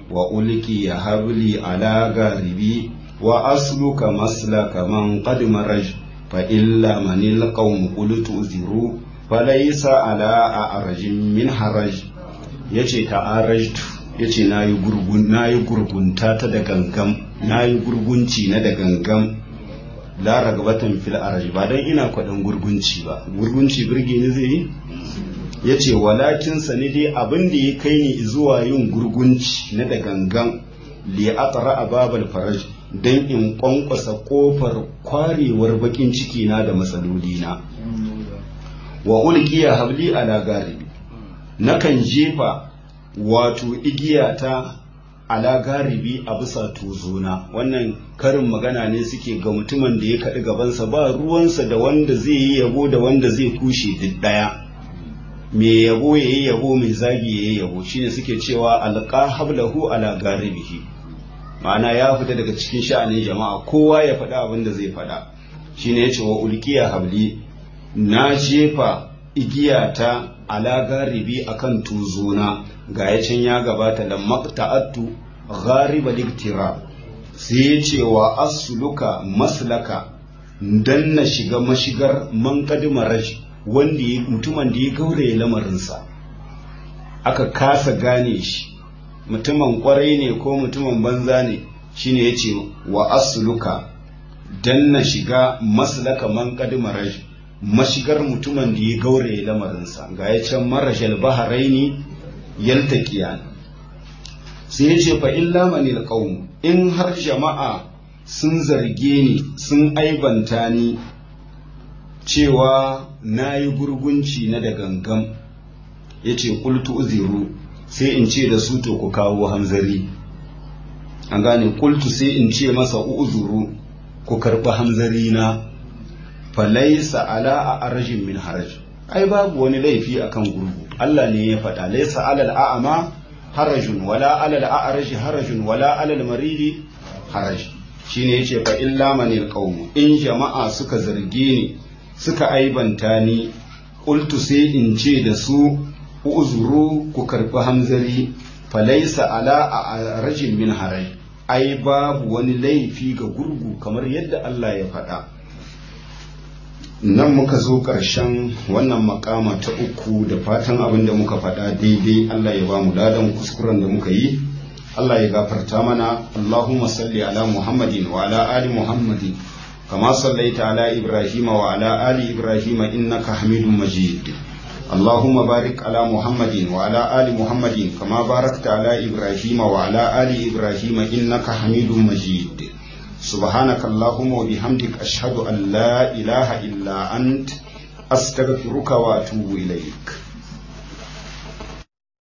wa ulki habli ala garibi wa asluka maslaka man qad maraj fa illa manil qawm qultu ziru falaysa ala arjin min haraj yace ta'arajtu yace nayi gurgunta ta da gangam nayi gurgunci na da gangam la ragabatan fil araj ba dan ina kwadan gurgunci ba gurgunci birge ni zai yi yace walakin sani dai abin da ya kai ni zuwa yin gurgunci na da gangan li atra babal faraj dan in kwankwasa kofar kwarewar bakin ciki na da matsaloli na wa ulqiya habli ala garibi nakan jefa wato igiyata ala garibi a bisa tozona. Wannan karin magana ne suke ga mutumin da ya kaɗi gabansa ba ruwansa da wanda zai yi yabo da wanda zai kushe duk ɗaya, mai yabo ya yi yabo mai zagi ya yi yabo, shine suke cewa alqa hablahu ala garibihi, ma'ana ya fita daga cikin sha'anin jama'a, kowa ya faɗa abin da zai faɗa. Shine yace wa ulqiya habli, na jefa igiyata ala garibi akan tuzona, ga ya can ya gabata da maqta'atu ghariba liktira, sai ya ce wa asluka maslaka, dan na shiga mashigar man kadmaraj, wanda mutumin da ya gauraye lamarinsa aka kasa gane shi mutumin kwarai ne ko mutumin banza ne, shine yace wa asluka, dan na shiga maslaka man kadmaraj, mashigar mutumin da ya gauraye lamarinsa, ga ya can marashal baharaini yaltaqiyan. Sai yace fa illa manil qaum, in har jama'a sun zarge ni sun aibanta ni cewa nayi gurgunci na da gangam, yace qultu uziru, sai in ce da su to ku kawo hamzari. An gane, qultu sai in ce masa uzuru, ku karɓi hamzari na. Falaisa ala a arjin min haraj, ai babu wani laifi akan gurgu, Allah ne ya faɗa, laisa alal a'ama harajun wala alal a'raji harajun wala alal maridi haraj. Shine yace fa illa manil qaum, in jama'a suka zarge ni suka aibanta ni, qultu sai in ce da su uzuru, ku karbi hamzari. Falaisa ala a arjin min haraj, ai babu wani laifi ga gurgu kamar yadda Allah ya faɗa. Nan muka zo ƙarshen wannan makama ta uku, da fatan abin da muka faɗa daidai Allah ya ba mu ladan, kuskuren da muka yi Allah ya gafarta mana. Allahumma salli ala Muhammadin wa ala ali Muhammadin kama sallaita ala Ibrahim wa ala ali Ibrahim innaka Hamidum Majid. Allahumma barik ala Muhammadin wa ala ali Muhammadin kama barakta ala Ibrahim wa ala ali Ibrahim innaka Hamidum Majid. سبحانك اللهم وبحمدك أشهد أن لا إله إلا أنت أستغفرك وأتوب إليك.